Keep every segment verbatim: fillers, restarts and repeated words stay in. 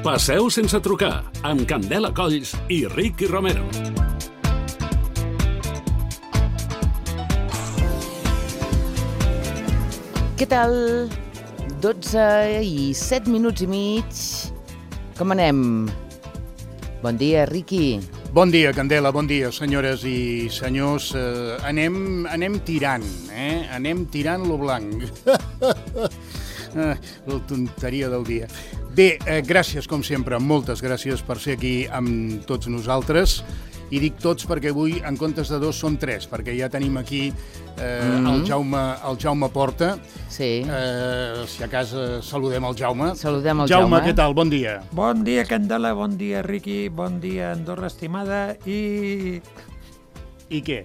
Passeu sense trucar, amb Candela Colls i Ricky Romero. Què tal? dotze i set minuts i mig. Com anem? Bon dia, Ricky. Bon dia, Candela, bon dia, senyores i senyors. Uh, anem, anem tirant, eh? Anem tirant lo blanc. uh, la tonteria del dia. Bé, eh, gràcies, com sempre, moltes gràcies per ser aquí amb tots nosaltres. I dic tots perquè avui, en comptes de dos, són tres, perquè ja tenim aquí eh, mm-hmm. el, Jaume, el Jaume Porta. Sí. Eh, si a casa saludem el Jaume. Saludem el Jaume. Jaume, què tal? Bon dia. Bon dia, Candela, bon dia, Ricky, bon dia, Andorra estimada, i... I què?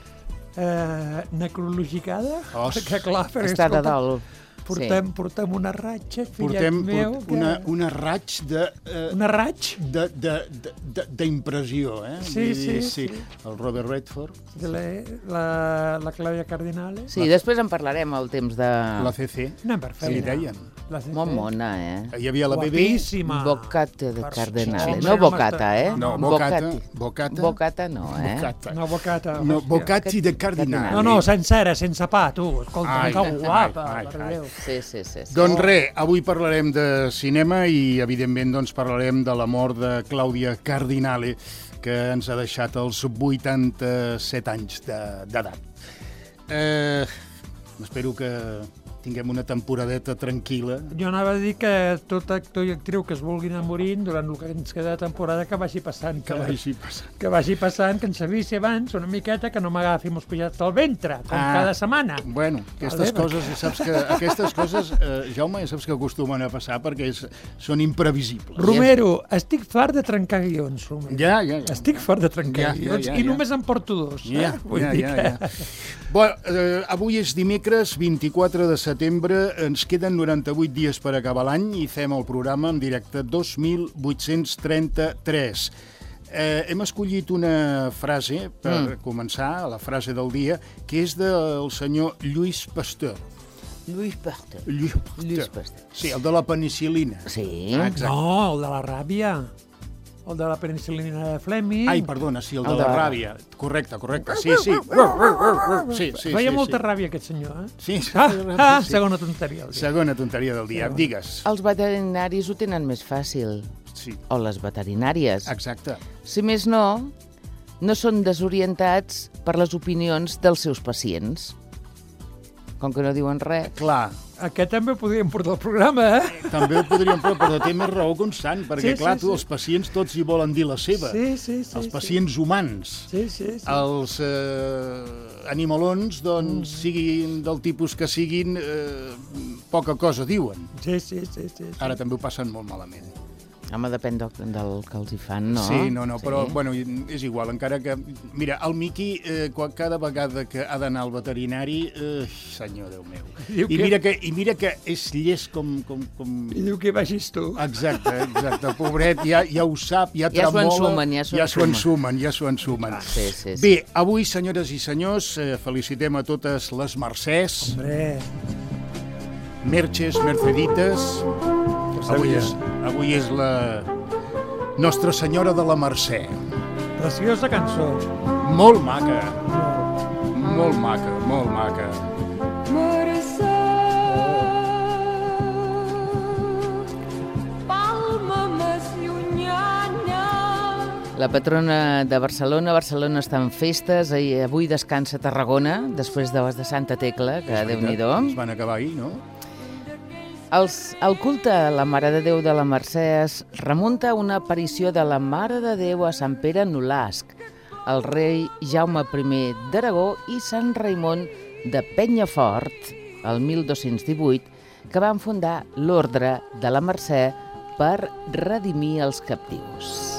Eh, necrologicada? Os. Perquè, clar, perquè, Està de escolta, dalt. Portem, Sí. portem una ratxa, fillet Portem meu, port, que... una, una raig de... Eh, Una raig? de- de- de- de- d'impressió, eh? Sí, Vull dir, sí, sí. El Robert Redford, De la, la, la Clàudia Cardinale. Sí, després en parlarem el temps de... la C C, Anem per que li feina. deien. La C C. Molt mona, eh? Hi havia la B B. Guapíssima. Bocata de Per Cardenale. supuesto. No bocata, eh? No, bocata. Bocati. Bocata. Bocata no, eh? Bocata. No, bocata. No, hòstia. Bocati de Cardinale. No, no, sencera, sense pa, tu. Escolta, Ai, que ai, guapa, ai, per ai. Déu. Sí, sí, sí. sí. Doncs res, avui parlarem de cinema i, evidentment, doncs, parlarem de la mort de Clàudia Cardinale, que ens ha deixat els vuitanta-set anys de- d'edat. Eh, espero que tinguem una temporadeta tranquil·la. Jo anava a dir que tot actor i actriu que es vulguin anar morint durant el que ens queda de temporada que vagi passant. Que vagi passant. Que vagi passant, que ens avisi abans una miqueta que no m'agafi mos pujats al ventre, com Ah. cada setmana. Bueno, aquestes Vale, coses, saps que aquestes coses, eh, Jaume, ja saps que acostumen a passar perquè és, són imprevisibles. Romero, estic fart de trencar guions, Romero. Ja, ja, ja. Estic fart de trencar Ja, ja, guions ja, i ja. només en porto dos. Ja, eh? Vull ja, dir ja, que... ja. Bueno, eh, avui és dimecres, vint-i-quatre de setembre, ens queden noranta-vuit dies per acabar l'any i fem el programa en directe dos mil vuit-cents trenta-tres. Eh, hem escollit una frase per mm. començar, la frase del dia, que és del senyor Lluís Pasteur. Lluís Pasteur. Lluís Pasteur. Lluís Pasteur. Sí, el de la penicil·lina. Sí. Ah, exacte. No, el de la ràbia. El de la penicil·lina de Fleming. Ai, perdona, sí, el de El la de- ràbia. Correcte, correcte. Sí, sí. Sí, sí, Feia sí, molta sí. ràbia aquest senyor, eh? Sí, sí, Ah, ah, sí. segona tonteria. el dia. Segona tonteria del dia. Digues. Els veterinaris ho tenen més fàcil. Sí, O les veterinàries. exacte. Si més no, no són desorientats per les opinions dels seus pacients. Com que no diuen res. Clar, Aquest també ho podríem portar al programa, eh? també ho podríem fer, però té més raó constant, perquè, Sí, clar, sí, tu, sí. els pacients tots hi volen dir la seva. Sí, sí, sí. Els sí. pacients humans. Sí, sí, sí. Els eh, animalons, doncs, Mm. siguin del tipus que siguin, eh, poca cosa diuen. Sí, sí, sí, sí. Ara també ho passen molt malament. Home, depèn del, del que els hi fan, no? Sí, no, no, però, Sí. bueno, és igual, encara que... Mira, el Miqui, eh, quan, cada vegada que ha d'anar al veterinari, eh, senyor Déu meu. Diu I que- mira que, I mira que és llest com... com, com... I diu que vagis tu. Exacte, exacte. Pobret, ja, ja ho sap, ja Ja s'ho tremola. ensumen, ja s'ho ja s'ho ensumen, ja s'ho ensumen. Sí, sí, sí. Bé, avui, senyores i senyors, eh, felicitem a totes les Mercès, Hombre, Merches, Mercedites. Avui és, avui és la Nostra Senyora de la Mercè. preciosa cançó. Molt maca, molt maca, molt maca. La patrona de Barcelona, Barcelona està en festes, i avui descansa a Tarragona, després de les de Santa Tecla, que Déu-n'hi-do. Es van acabar ahir, no? Els, el culte a la Mare de Déu de la Mercè es remunta a una aparició de la Mare de Déu a Sant Pere Nolasc, el rei Jaume I d'Aragó i Sant Raimon de Penyafort, el mil dos-cents divuit, que van fundar l'Ordre de la Mercè per redimir els captius.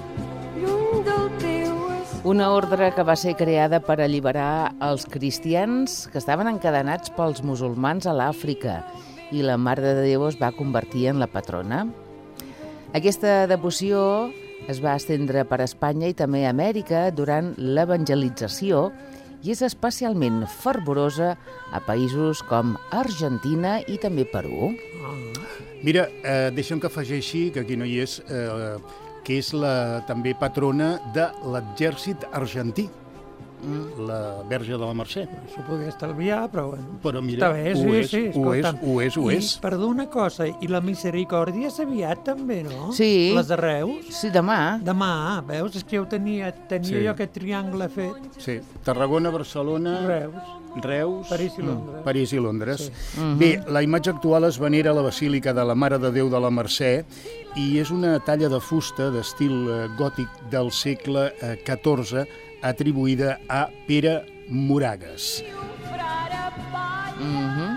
Una ordre que va ser creada per alliberar els cristians que estaven encadenats pels musulmans a l'Àfrica, i la Mare de Déu es va convertir en la patrona. Aquesta devoció es va estendre per Espanya i també a Amèrica durant l'evangelització i és especialment fervorosa a països com Argentina i també Perú. Mira, eh, deixa'm que afegeixi, que aquí no hi és, eh, que és la també patrona de l'exèrcit argentí, mm. la Verge de la Mercè. S'ho podia estalviar, però bueno. Però mira, està bé, sí, ho, és, sí, ho és, ho és, ho és. I, perdó, una cosa, i la Misericòrdia és aviat també, no? Sí. Les de Reus? Sí, demà. Demà, veus? És que jo tenia, tenia Sí. jo aquest triangle fet. Sí, Tarragona, Barcelona... Reus. Reus, París i Londres. Mm, París i Londres. Sí. Mhm. Bé, la imatge actual es venera a la Basílica de la Mare de Déu de la Mercè i és una talla de fusta d'estil eh, gòtic del segle eh, catorze atribuïda a Pere Moragues. Mhm.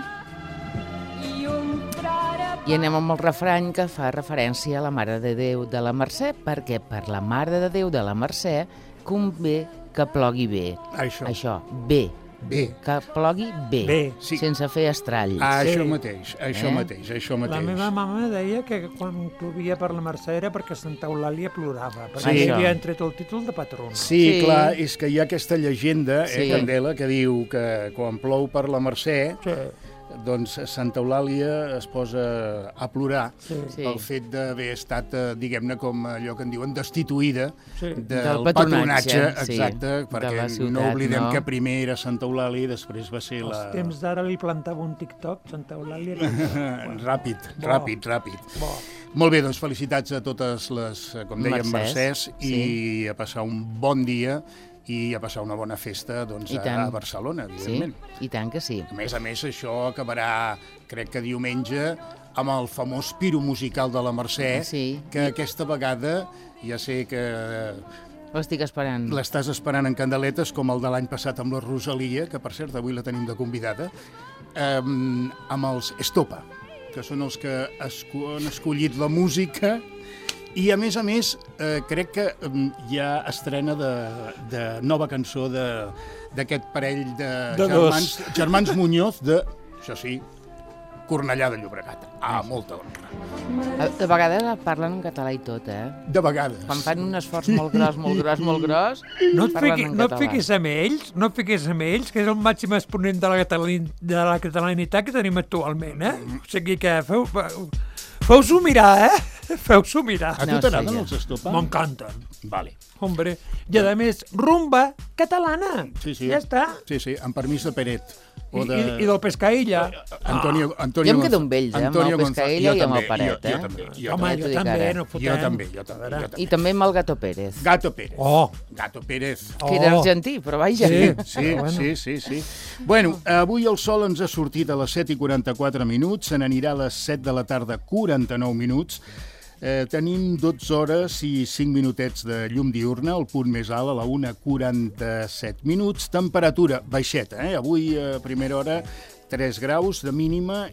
I anem amb el refrany que fa referència a la Mare de Déu de la Mercè, perquè per la Mare de Déu de la Mercè convé que plogui bé. Això. Això, bé. Bé. Que plogui bé, Bé. Sí. sense fer estralls. Ah, Sí. això mateix, això Eh? mateix, això mateix. La meva mama deia que quan plovia per la Mercè era perquè Santa Eulàlia plorava, perquè Sí. li Això. havien tret el títol de patrona. Sí, Sí. clar, és que hi ha aquesta llegenda, eh, Sí. Candela, que diu que quan plou per la Mercè, Sí. doncs Santa Eulàlia es posa a plorar Sí. Sí. pel fet d'haver estat, eh, diguem-ne, com allò que en diuen, destituïda Sí. del Del patronatge, patronatge, sí, exacte, de perquè la ciutat, no oblidem no? que primer era Santa Eulàlia i després va ser Als la... temps d'ara li plantava un TikTok, Santa Eulàlia. Li... Ràpid, Bo. ràpid, ràpid. Bo. Molt bé, doncs felicitats a totes les, eh, com dèiem, Mercès, Mercès, i a passar un bon dia i a passar una bona festa doncs, I a, tant. a Barcelona, Sí, evidentment. i tant que sí. A més a més, això acabarà, crec que diumenge, amb el famós piro musical de la Mercè, Sí. que aquesta vegada ja sé que Ho estic esperant. l'estàs esperant en candeletes, com el de l'any passat amb la Rosalia, que per cert avui la tenim de convidada, eh, amb els Estopa, que són els que esco han escollit la música. I, a més a més, eh, crec que eh, hi ha estrena de, de nova cançó de- d'aquest parell de, De germans, germans Muñoz de, això sí, Cornellà de Llobregat. Ah, molta honra. De vegades parlen en català i tot, eh? De vegades. Quan fan un esforç molt gros, molt gros, molt gros, No et, parlen fiqui, en no et català. fiquis amb ells, no et fiquis amb ells, que és el màxim exponent de la, catalani, de la catalanitat que tenim actualment, eh? O sigui que feu... feu Feu-s'ho mirar, eh? Feu-s'ho mirar. A tu No, t'agraden sí, ja. els Estopa? M'encanten. Vale. Hombre, i a més, rumba catalana. Sí, sí. Ja està. Sí, sí, amb permís de Peret. I, i, i del Pescaïlla. Antonio, Antonio Jo em quedo Gonz- amb ells, eh, amb Antonio el González. Pescaella Jo i amb el també, Peret, jo, eh? Jo també, jo Home, també. t'ho jo dic també, ara. no Jo fotem. també, jo A també, veure. jo també. I també amb el Gato Pérez, Gato Pérez. Oh, Gato Pérez. oh. que era argentí, però vaja. Sí, Però sí, bueno. sí, sí, sí. Bueno, avui el sol ens ha sortit a les set i quaranta-quatre minuts, se n'anirà a les set de la tarda, quaranta-nou minuts. Eh, tenim dotze hores i cinc minutets de llum diurna, el punt més alt a la una quaranta-set minuts. Temperatura baixeta, eh? Avui a primera hora tres graus de mínima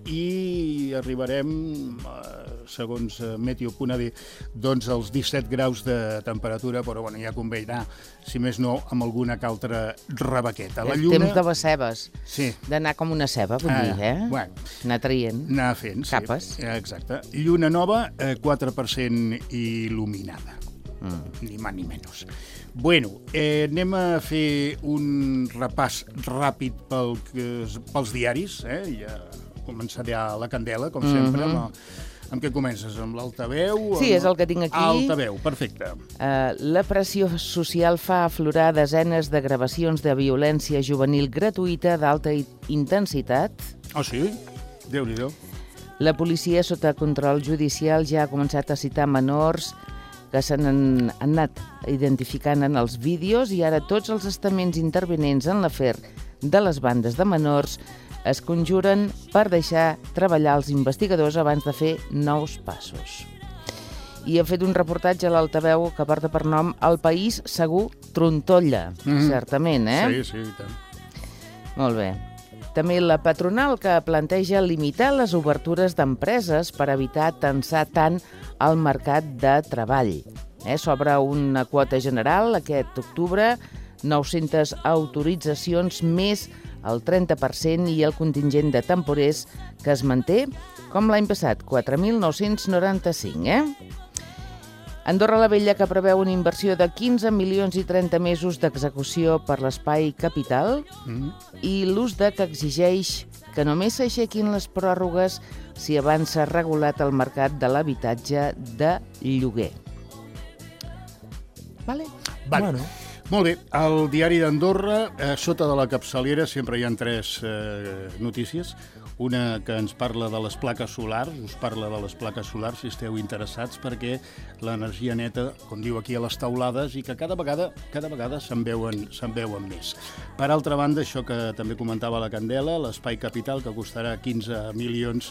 i arribarem, eh, segons eh, Meteo.d, doncs als disset graus de temperatura, però bueno, ja conveirà, si més no, amb alguna que altra rebequeta. La És lluna... temps de les cebes, Sí, d'anar com una ceba, vull Ah, dir, eh? bueno. Anar traient. anar fent, sí. Capes. Eh, Exacte. Lluna nova, eh, quatre per cent il·luminada. Mm. Ni més ni menys. Bueno, eh, anem a fer un repàs ràpid pel, que- pels diaris. Eh? Ja començarà la candela, com sempre. Mhm. amb, amb què comences? Amb l'altaveu? Sí, Amb- és el que tinc aquí. Altaveu, perfecte. Uh, la pressió social fa aflorar desenes de gravacions de violència juvenil gratuïta d'alta i- intensitat. Oh, sí? Déu-n'hi-do. La policia, sota control judicial, ja ha començat a citar menors que s'han han anat identificant en els vídeos i ara tots els estaments intervenents en l'afer de les bandes de menors es conjuren per deixar treballar els investigadors abans de fer nous passos. I he fet un reportatge a l'Altaveu que porta per nom El País segur trontolla, Mhm. certament, eh? Sí, sí, i tant. Molt bé. També la patronal que planteja limitar les obertures d'empreses per evitar tensar tant el mercat de treball. Eh, S'obre una quota general aquest octubre, nou-centes autoritzacions més el trenta per cent i el contingent de temporers que es manté com l'any passat, quatre mil nou-cents noranta-cinc. Eh? Andorra la Vella, que preveu una inversió de quinze milions i trenta mesos d'execució per l'espai capital mm. i l'ús de que exigeix que només s'aixequin les pròrrogues si abans s'ha regulat el mercat de l'habitatge de lloguer. Vale? Vale. Bueno. Molt bé, al diari d'Andorra, eh, sota de la capçalera, sempre hi ha tres eh, notícies. Una que ens parla de les plaques solars, us parla de les plaques solars si esteu interessats, perquè l'energia neta, com diu aquí a les taulades, i que cada vegada cada vegada se'n veuen, se'n veuen més. Per altra banda, això que també comentava la Candela, l'espai capital, que costarà quinze milions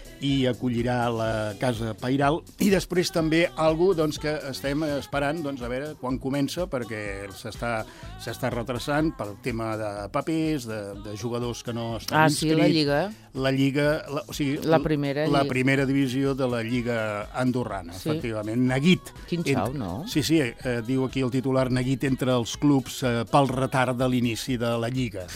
i acollirà la Casa Pairal, i després també algú doncs, que estem esperant doncs, a veure quan comença, perquè s'està s'està retrasant pel tema de papers, de, de jugadors que no estan ah, inscrits. Ah, sí, la Lliga. La Lliga, la, o sigui, la primera, la primera divisió de la Lliga andorrana, sí. Efectivament. Neguit. Quin xau, ent... no? Sí, sí, eh, diu aquí el titular, neguit entre els clubs eh, pel retard de l'inici de la Lliga.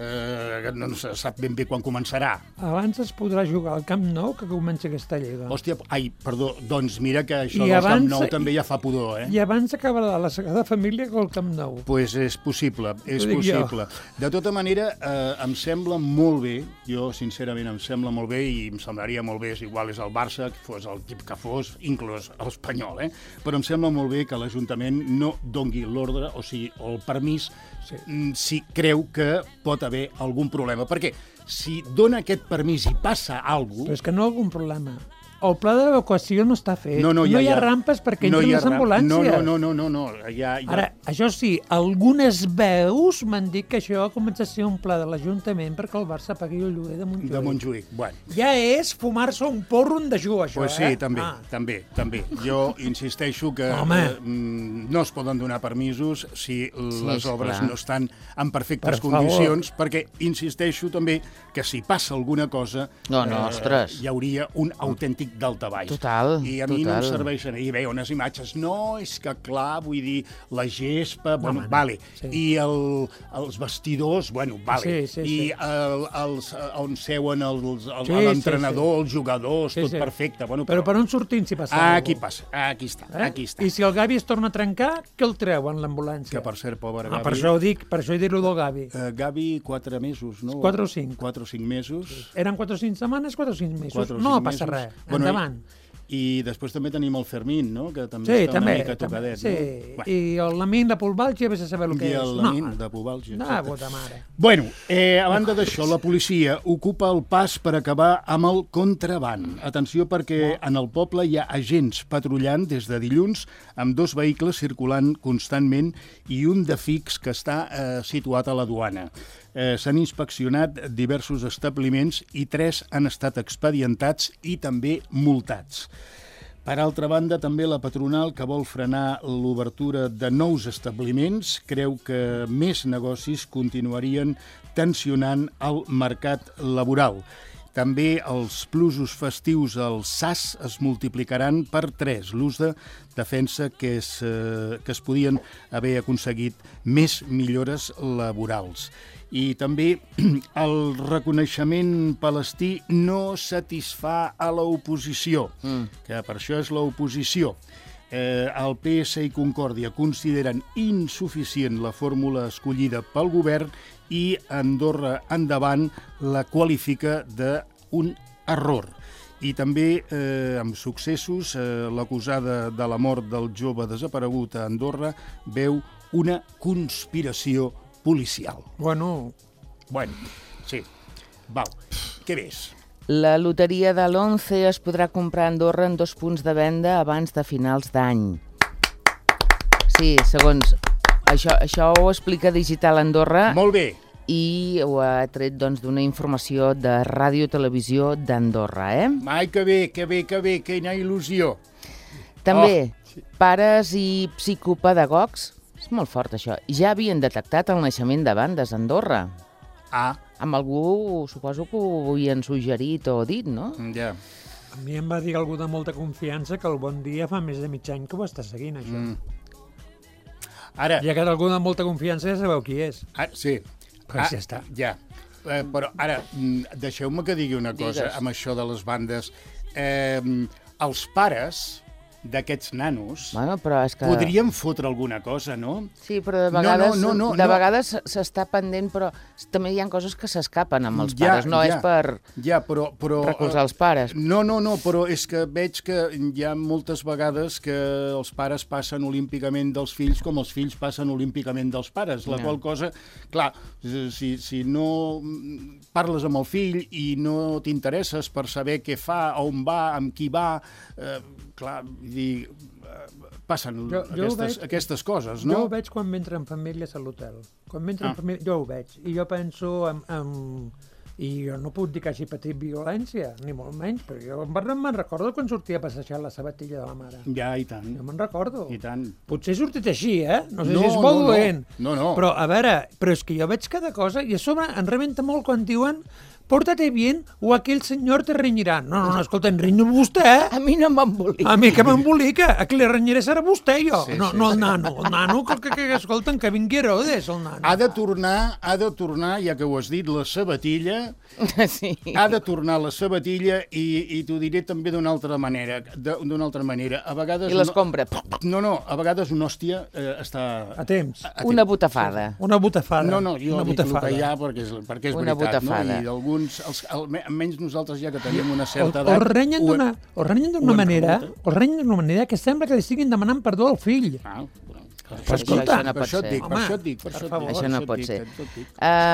Eh, no se sap ben bé quan començarà. Abans es podrà jugar al Camp Nou que comença aquesta Lliga. Hòstia, ai, perdó, doncs mira que això I del abans, Camp Nou també ja fa pudor, eh? I abans acabarà la Sagrada Família que el Camp Nou. Doncs pues és possible, és possible. Jo. De tota manera, eh, em sembla molt bé, jo sincerament em sembla molt bé, i em semblaria molt bé, és igual és el Barça, que fos el equip que fos, inclús l'Espanyol, eh? Però em sembla molt bé que l'Ajuntament no dongui l'ordre, o sigui, el permís, sí. si creu que pot haver algun problema. Perquè si dona aquest permís i passa alguna cosa... Però és que no hi ha algun problema. El pla d'evacuació no està fet. No, no, ja, no hi ha ja. rampes perquè no entren les ambulàncies. No, no, no, no, no, no. Ja, ja. Ara, això sí, algunes veus m'han dit que això comença a ser un pla de l'Ajuntament perquè el Barça pagui el lloguer de Montjuïc. De Montjuïc, bueno. Ja és fumar-se un porro en dejú, això, pues eh? Sí, també, ah. també, també. Jo insisteixo que eh, no es poden donar permisos si sí, les obres clar. no estan en perfectes per condicions, favor. Perquè insisteixo també que si passa alguna cosa no, no, eh, hi hauria un autèntic daltabaix. Total, I a mi total. no em serveixen. I veia unes imatges, no, és que clar, vull dir, la gespa, no, bueno, man, vale. Sí. I el, els vestidors, bueno, vale. Sí, sí, I sí. el, els, on seuen els, el, sí, l'entrenador, sí, sí. els jugadors, sí, tot sí. perfecte. Bueno, però, però per on sortim si passa ah, alguna cosa? Aquí passa, aquí està, eh? aquí està. I si el Gavi es torna a trencar, què el treuen, l'ambulància? Que per cert, pobre ah, Gavi... Per això ho dic, per això he dit-ho del Gavi. Uh, Gavi, quatre mesos, no? Quatre o cinc. Quatre o cinc mesos. Sí. Eren quatre o cinc setmanes, quatre o cinc mesos. Quatre o no cinc passa mesos. res, bueno, endavant. I... I després també tenim el Fermín, no? Que també sí, està també, una mica tocadet. Sí, no? Bueno. I el Lamin de Pulvàlgia, vés a saber el que I és. el Lamin no. de Pulvàlgia. No, puta mare. Bueno, eh, a banda d'això, la policia ocupa el pas per acabar amb el contraban. Atenció perquè en el poble hi ha agents patrullant des de dilluns amb dos vehicles circulant constantment i un de fix que està eh, situat a la duana. Eh, s'han inspeccionat diversos establiments i tres han estat expedientats i també multats. Per altra banda, també la patronal, que vol frenar l'obertura de nous establiments, creu que més negocis continuarien tensionant el mercat laboral. També els plusos festius al S A S es multiplicaran per tres. L'ús de defensa que es, eh, que es podien haver aconseguit més millores laborals. I també el reconeixement palestí no satisfà a l'oposició, mm. que per això és l'oposició. Eh, el P S i Concòrdia consideren insuficient la fórmula escollida pel govern i Andorra Endavant la qualifica d'un error. I també, eh, amb successos, eh, l'acusada de la mort del jove desaparegut a Andorra veu una conspiració policial. Bueno. Bueno, sí. Val. Què ves? La loteria de l'onze es podrà comprar a Andorra en dos punts de venda abans de finals d'any. Sí, segons... Això, això ho explica Digital Andorra. Molt bé. I ho ha tret doncs, d'una informació de Ràdio Televisió d'Andorra, eh? Ai, que bé, que bé, que bé, quina il·lusió. També, oh. pares i psicopedagogs, és molt fort això, ja havien detectat el naixement de bandes a Andorra. Ah. Amb algú, suposo que ho havien suggerit o dit, no? Ja. A mi em va dir algú de molta confiança que el Bon Dia fa més de mig any que ho està seguint, això. Mm. Ara... Ja que algú de molta confiança ja sabeu qui és. Ah, sí. Pues ah, ja està. Ja. Eh, però ara, deixeu-me que digui una cosa. Digues. Amb això de les bandes. Eh, els pares d'aquests nanos, Bueno, però és que... podríem fotre alguna cosa, no? Sí, però de vegades, no, no, no, de no. vegades s'està pendent, però també hi ha coses que s'escapen amb els Ja, pares, no ja, és per Ja, però... però recolzar els pares. No, no, no, però és que veig que hi ha moltes vegades que els pares passen olímpicament dels fills com els fills passen olímpicament dels pares, la Ja. qual cosa, clar, si, si no parles amb el fill i no t'interesses per saber què fa, on va, amb qui va, eh, clar, vull dir, eh, passen Jo- jo ho aquestes, veig- aquestes coses, Jo no? ho veig quan m'entren famílies a l'hotel. Quan m'entren Ah. famílies, jo ho veig. I jo penso en, en... I jo no puc dir que hagi patit violència, ni molt menys, perquè jo me'n me'n recordo quan sortia a passejar la sabatilla de la mare. Ja, i tant, Jo me'n recordo. i tant. Potser he sortit així, eh? No sé No, si és molt no, no. dolent. No, no. Però, a veure, però és que jo veig cada cosa i a sobre em rebenta molt quan diuen pórtate bien o aquell senyor te renyirà. No, no, no, escolta, em renyo amb vostè, eh? A mi no m'embolica. A mi que m'embolica, a qui li renyiré serà vostè, jo. Sí, no, sí, no el sí. nano, el nano, que, que, que escolta'm, que vingui Herodes, el nano. Ha de tornar, ha de tornar, ja que ho has dit, la sabatilla, Sí. ha de tornar la sabatilla i, i t'ho diré també d'una altra manera, de- d'una altra manera. A vegades... I les no- compra. No, no, a vegades una hòstia eh, està... A temps. a- a Una temps. butafada. Una butafada. No, no, jo una dic el butafada. que hi ha perquè és, perquè és Una veritat, butafada. no? I alguns, els, almenys nosaltres ja que tenim una O, certa o edat... renyen ho hem- d'una o renyen ho d'una hem manera, rebut, eh? o renyen d'una manera que sembla que li estiguin demanant perdó al fill. Ah, però, per Però això, escolta, per no pot això et ser. dic, per Home, això et dic, per per això et favor. dic. Això per no et pot dic, ser. et dic.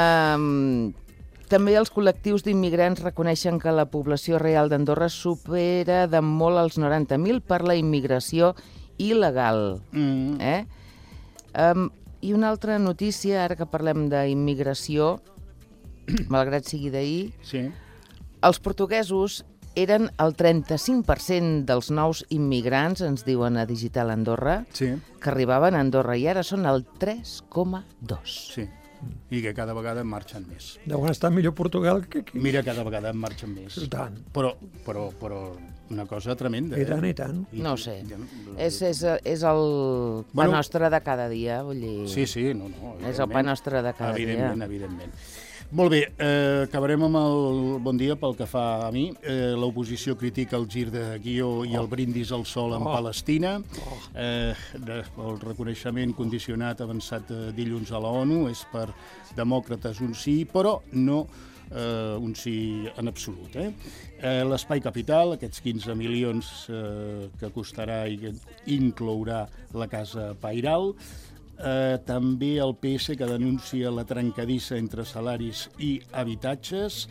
Um, també els col·lectius d'immigrants reconeixen que la població real d'Andorra supera de molt els noranta mil per la immigració il·legal. Mm. Eh? Um, I una altra notícia, ara que parlem d'immigració, malgrat sigui d'ahir, Sí. els portuguesos eren el trenta-cinc per cent dels nous immigrants, ens diuen a Digital Andorra, Sí, que arribaven a Andorra, i ara són el tres coma dos. sí. I que cada vegada en marxen més. Deuen estar millor a Portugal que aquí. Mira, cada vegada en marxen més. I tant. Però, però, però una cosa tremenda. I tant, eh? i tant. No ho sé. Ja- És, és, és el pa Bueno, nostre de cada dia, vull dir... Sí, sí, no, no. És el pa evidentment. nostre de cada Evidentment, dia. evidentment. Molt bé, eh, acabarem amb el bon dia pel que fa a mi. Eh, L'oposició critica el gir de guió i el brindis al sol en Oh. Palestina. Eh, de, el reconeixement condicionat avançat eh, dilluns a la ONU és per demòcrates un sí, però no eh, un sí en absolut. Eh? Eh, L'Espai Capital, aquests quinze milions eh, que costarà i que inclourà la Casa Pairal. Eh, també el P S, que denuncia la trencadissa entre salaris i habitatges.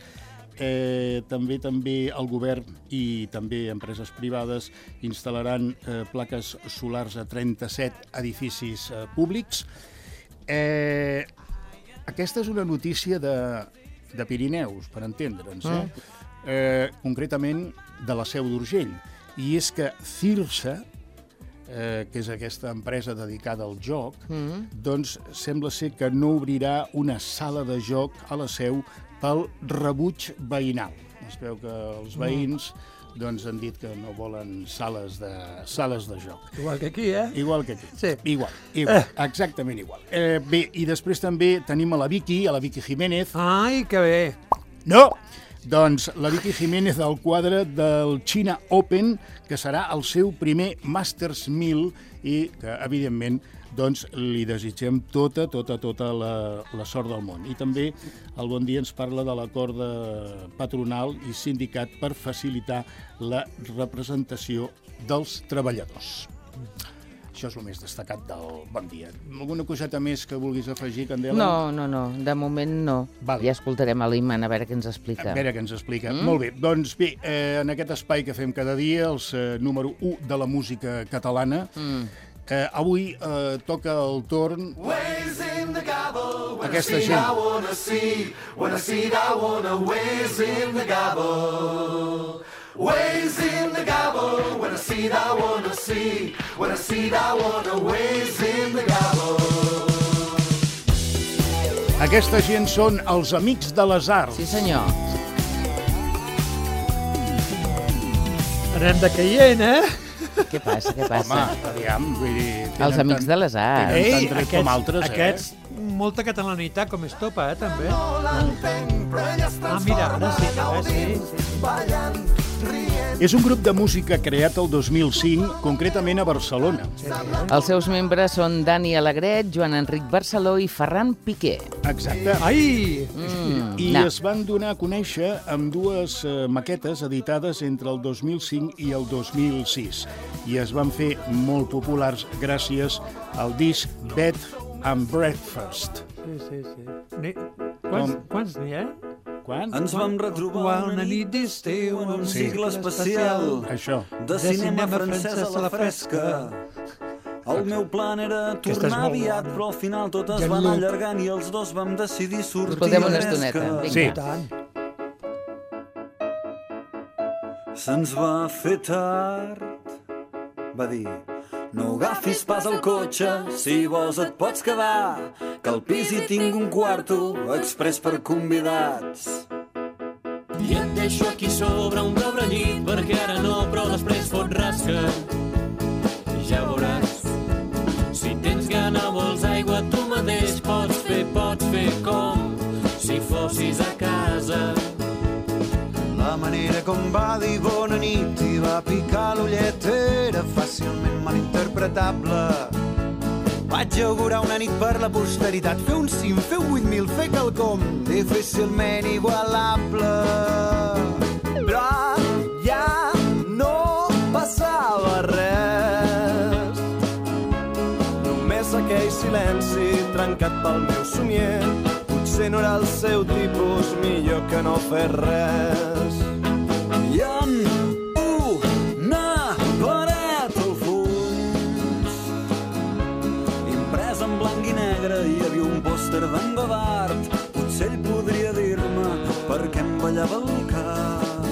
Eh, també també el govern i també empreses privades instal·laran eh, plaques solars a trenta-set edificis eh, públics. Eh, aquesta és una notícia de, de Pirineus, per entendre'ns, eh? Eh, concretament de la Seu d'Urgell. I és que Cirsa, eh, que és aquesta empresa dedicada al joc, Mm. doncs sembla ser que no obrirà una sala de joc a la Seu pel rebuig veïnal. Es veu que els veïns doncs, han dit que no volen sales de, sales de joc. Igual que aquí, eh? Igual que aquí. Sí. Igual, igual exactament igual. Eh, bé, i després també tenim a la Vicky, a la Vicky Jiménez. Ai, que bé. No! Doncs la Vicky Jiménez al quadre del China Open, que serà el seu primer Masters mil i que, evidentment, doncs li desitgem tota, tota, tota la, la sort del món. I també el Bon Dia ens parla de l'acord de patronal i sindicat per facilitar la representació dels treballadors. Això és el més destacat del Bon Dia. Alguna coseta més que vulguis afegir, Candela? No, no, no, de moment no. Val. Ja escoltarem a l'Iman a veure què ens explica. A veure què ens explica. Mm? Molt bé, doncs bé, eh, en aquest espai que fem cada dia, els eh, número u de la música catalana, Mm. eh, avui eh, toca el torn aquesta gent. When I see it, I wanna whiz in the gobble. Whiz in the gobble. When I see it, I wanna see. When I see it, I wanna whiz in the gobble. Aquesta gent són els Amics de les Arts. Sí, senyor. Anem decaient, eh? Què passa, què passa? Home, aviam, vull dir... tenen Els Amics tant- de les Arts. Tenen tant dret com altres, aquests, eh? molta catalanitat com estopa, eh, també. Ah, mira, ara sí, ara sí. sí. És un grup de música creat el dos mil cinc, concretament a Barcelona. Els seus membres són Dani Alegret, Joan Enric Barceló i Ferran Piqué. Exacte. Ai! Mm, I no. es van donar a conèixer amb dues eh, maquetes editades entre el dos mil cinc i el dos mil sis. I es van fer molt populars gràcies al disc Bed and Breakfast. Sí, sí, sí. Ni... Quants, quants n'hi ha? Quan? Ens vam retrobar una nit d'estiu en un Sí. cicle especial Això. de cinema francès a la fresca. El meu plan era Aquesta és tornar molt aviat, bona. però al final tot es Ja va no- anar allargant i els dos vam decidir sortir Escoltem una de estoneta, gresca. vinga. Sí. Tant. Se'ns va fer tard, va dir. No agafis pas el cotxe, si vols et pots quedar, que al pis hi tinc un quarto express per convidats. I et deixo aquí sobre un pobre llit, perquè ara no, però després fot rasca. Ja veuràs, si tens gana vols aigua tu mateix, pots fer, pots fer com si fossis a casa. La manera com va dir bona nit i va picar l'ullet era fàcilment malinterpretable. Vaig augurar una nit per la posteritat, fer un cim, fer un vuit mil, fer quelcom difícilment igualable. Però ja no passava res, només aquell silenci trencat pel meu somier. Potser no era el seu tipus, millor que no fer res. I en una paret al fons, imprès en blanc i negre, hi havia un pòster d'en Godard. Potser ell podria dir-me per què em ballava el cap.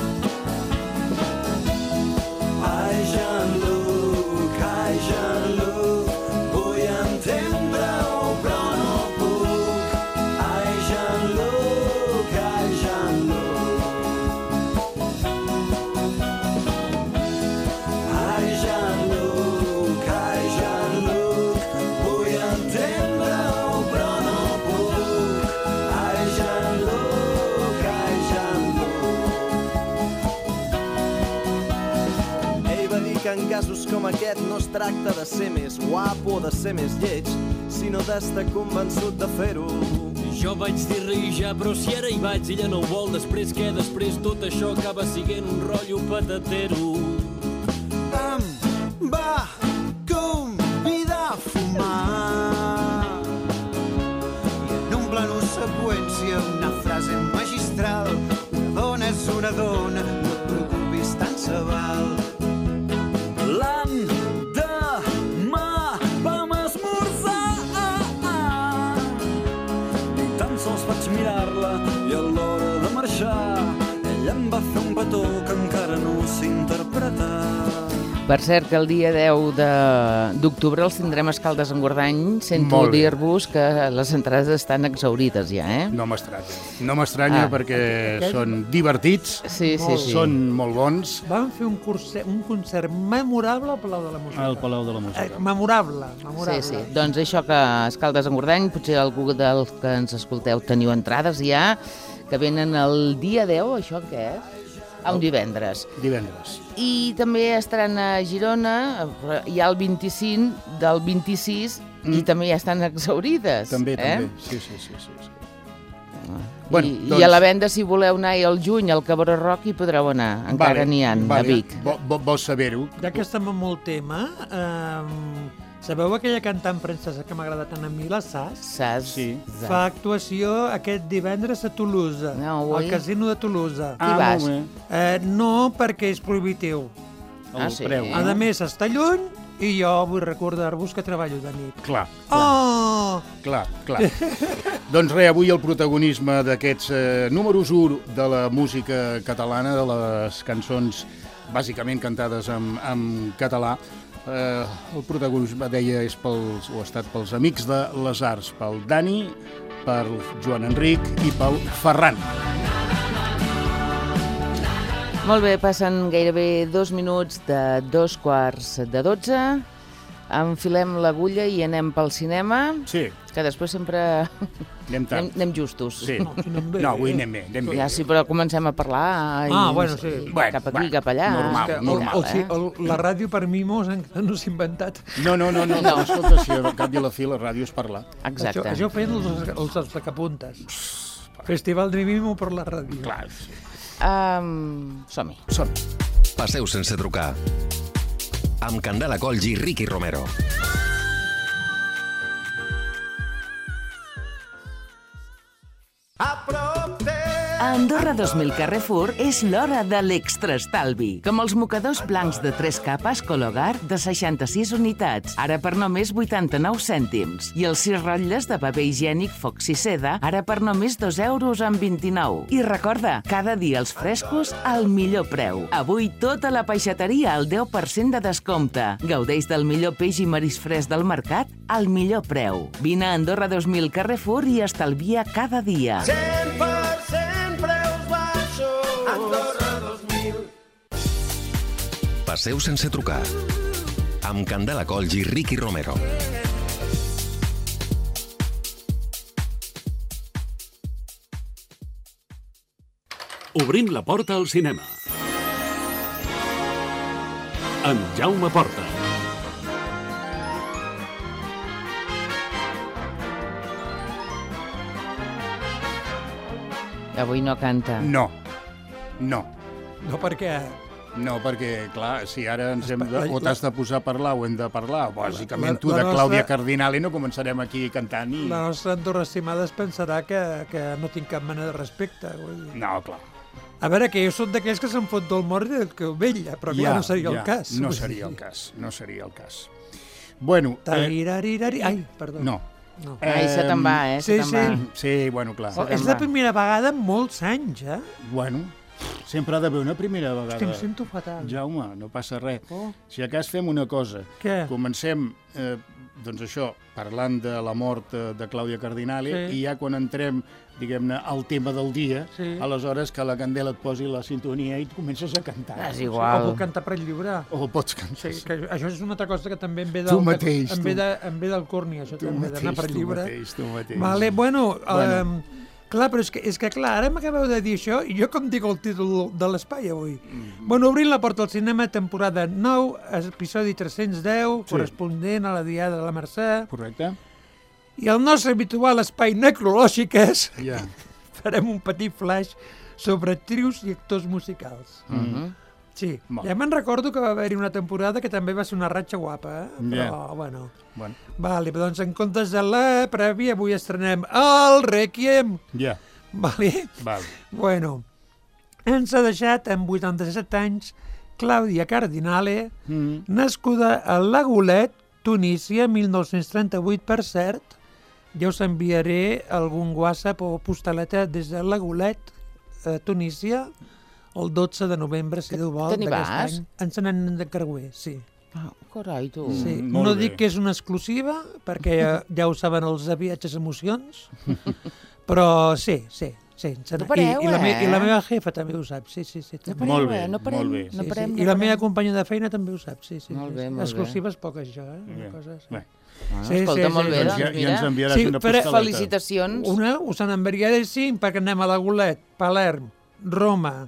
Ai, Jean-Luc, ai, Jean-Luc, vull entendre-ho, però no puc. Ai, Jean-Luc, ai, Jean-Luc. Ai, Jean-Luc, ai, Jean-Luc, vull entendre-ho, però no puc. Ai, Jean-Luc, ai, Jean-Luc. Ell va dir que en casos com aquest no es tracta de ser més guapo o de ser més lleig, sinó d'estar convençut de fer-ho. Jo vaig dir res ja, però si ara hi vaig, ella no ho vol. Després què? Després tot això acaba siguent un rotllo patatero. Em va convidar a fumar i en un plano seqüència una frase magistral: una dona és una dona, no et preocupis, tant se val. L'endemà vam esmorzar, ni tan sols vaig mirar-la i a l'hora de marxar ella em va fer un petó que encara no sé interpretar. Per cert, que el dia deu d'octubre els tindrem a Escaldes Engordany. Sento Molt bé. dir-vos que les entrades estan exaurides ja, eh? No m'estranya. No m'estranya Ah. perquè Aquell- són divertits, Sí, sí, sí. són molt bons. Vam fer un concert, un concert memorable al Palau de la Música. Al Palau de la Música. Eh, memorable, memorable. Sí, sí. Doncs això que a Escaldes Engordany, potser algú dels que ens escolteu teniu entrades ja, que venen el dia deu, això què és? A un divendres. Divendres. I també estaran a Girona, però hi ha el vint-i-cinc del vint-i-sis mm. i també ja estan exaurides. També, eh? també. Sí, sí, sí. sí, sí. I, Bueno, I doncs- a la venda, si voleu anar al juny al Cabró Rock, hi podreu anar. Encara n'hi ha, a Vic. Vo, vo, vols saber-ho? Ja que estem amb el tema, eh, sabeu aquella cantant francesa que m'agrada tant a mi, la Sass? Saps? Sí. Fa actuació aquest divendres a Toulouse, No, ui. al casino de Toulouse. Qui vas? molt bé. Eh, no, perquè és prohibitiu. El Ah, sí? preu. A més, està lluny i jo vull recordar-vos que treballo de nit. Clar, Oh! clar, clar. Doncs res, avui el protagonisme d'aquests eh, números u de la música catalana, de les cançons bàsicament cantades en, en català, eh, el protagonisme, deia, és pels, o ha estat pels Amics de les Arts, pel Dani, pel Joan Enric i pel Ferran. Molt bé, passen gairebé dos minuts de dos quarts de dotze. enfilem l'agulla i anem pel cinema, Sí, que després sempre anem tard. anem, anem justos. Sí. No, si anem bé. No, avui anem bé, anem bé. Ja, sí, però comencem a parlar i, Ah, bueno, sí. i Bueno, cap aquí, bueno, cap allà. normal, Que el, normal, el, eh? el, la ràdio per mimos encara no s'ha inventat. No, no, no, no, no. Escolta, si al cap i a la fi la ràdio és parlar. Exacte. Això, això ho feien els, els, els sacapuntes. Festival de mimo per la ràdio. Clar. Um, som-hi. Som. Passeu sense trucar. Amb Candela Colls i Ricky Romero. A Andorra dos mil Carrefour és l'hora de l'extraestalvi. Com els mocadors blancs de tres capes Cologar de seixanta-sis unitats, ara per només vuitanta-nou cèntims. I els sis ratlles de paper higiènic Foxy Seda, ara per només dos euros amb vint-i-nou. I recorda, cada dia els frescos al millor preu. Avui tota la peixateria al deu per cent de descompte. Gaudeix del millor peix i marisc fresc del mercat al millor preu. Vine a Andorra dos mil Carrefour i estalvia cada dia. cent per cent preus baixos. Andorra dos mil. Passeu sense trucar. Amb Candela Colls i Ricky Romero. Obrim la porta al cinema. Amb Jaume Porta. Avui no canta. No, no. No, perquè No, perquè, clar, si ara ens hem de, La- o t'has de posar a parlar o hem de parlar, bàsicament la- tu la de nostra- Clàudia Cardinale no començarem aquí cantant i... la nostra Andorra estimada es pensarà que, que no tinc cap mena de respecte. Vull dir. No, clar. A veure, que jo soc d'aquells que se'n fot del mort i del que ho vella, però clar, no seria el cas. No Vull seria dir. el cas, no seria el cas. Bueno, eh, Taririrari... Ai, perdó. no. No. Ai, se te'n va, eh? Se Sí, te'n sí. va. Sí, bueno, clar. Oh, és la primera vegada en molts anys, eh? Bueno, sempre ha d'haver una primera Hosti, vegada. em sento fatal. Jaume, no passa res. Oh. Si a cas fem una cosa, Què? comencem, eh, doncs això, parlant de la mort eh, de Clàudia Cardinale, Sí. i ja quan entrem, diguem-ne, al tema del dia, Sí. aleshores que la Candela et posi la sintonia i et comences a cantar. És O igual. puc cantar per lliure. O pots cantar. Sí, que això és una altra cosa que també em ve Tu del, mateix, em ve, tu. de, em ve del corni, això Tu també, d'anar mateix, per tu lliure. mateix, tu mateix. Vale, bueno, Bueno. Um, clar, però és que, és que clar, ara m'acabeu de dir això i jo com dic el títol de l'espai avui. Mm. Bueno, obrint la porta al cinema, temporada nou, episodi tres-cents deu, Sí. corresponent a la Diada de la Mercè, Correcte? i el nostre habitual espai necrològic és Ja. farem un petit flash sobre actrius i actors musicals. Mhm. Sí, Molt. ja me'n recordo que va haver-hi una temporada que també va ser una ratxa guapa, eh? Però, Ja. bueno... Bueno, Vale, doncs en comptes de la prèvia, avui estrenem el Requiem. ja. Vale? Val. Bueno, ens ha deixat amb vuitanta-set anys Clàudia Cardinale, Mm. nascuda a Lagulet, Tunísia, mil nou-cents trenta-vuit, per cert. Ja us enviaré algun WhatsApp o postaleta des de Lagulet, a Tunísia, el dotze de novembre, si Déu vol, Te n'hi d'aquest vas? any. Ens n'anem de Creuer, sí. Ah, carai, tu. Sí, Mm, molt no bé. dic que és una exclusiva, perquè ja, ja ho saben els de viatges emocions, però sí, sí. sí ens No n'anem. pareu, I, i, la me, eh? I la meva jefa també ho sap, sí, sí, sí. No També. pareu, Molt bé, eh? No parem, molt bé. no Sí, parem, sí. no I la parem. meva companya de feina també ho sap, sí, sí. Molt sí, bé, sí. molt bé. Exclusives poc, això, eh? Una Bé. cosa, sí. Bé. Ah, Sí, escolta, sí, molt sí, bé, sí. doncs Ja, ja mira. ens enviaràs Sí, una però postaleta. Felicitacions. Una, us n'enviaré cinc, perquè anem a la Gulet, Palerm, Roma,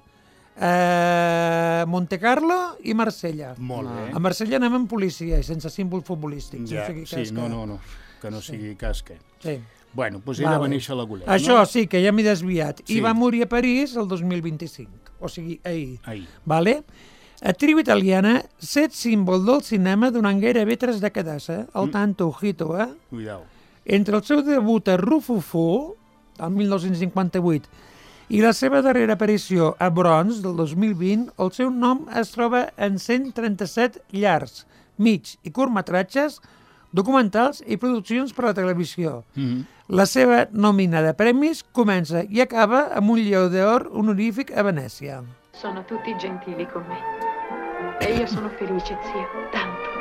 eh, Monte Carlo i Marsella. Molt bé. A Marsella anem amb policia i sense símbols futbolístics. Ja, o sigui, sí, que és no, que- no, no, que no sigui cas que... Sí. Bueno, doncs ella Vale. va néixer a la Goleta, Això no? sí, que ja m'he desviat. Sí. I va morir a París el dos mil vint-i-cinc, o sigui, ahir. Ahir. Vale? Actriu italiana, set símbol del cinema durant gairebé tres dècades, eh? El tanto, ojito, eh? Cuidao. Entre el seu debut a Rufufú, el mil nou-cents cinquanta-vuit, i la seva darrera aparició a Bronze, del dos mil vint, el seu nom es troba en cent trenta-set llargs, mig i curtmetratges, documentals i produccions per a la televisió. Mm-hmm. La seva nòmina de premis comença i acaba amb un Lleó d'Or honorífic a Venècia. Sono tutti gentili con me. E io sono felice, zio, tanto.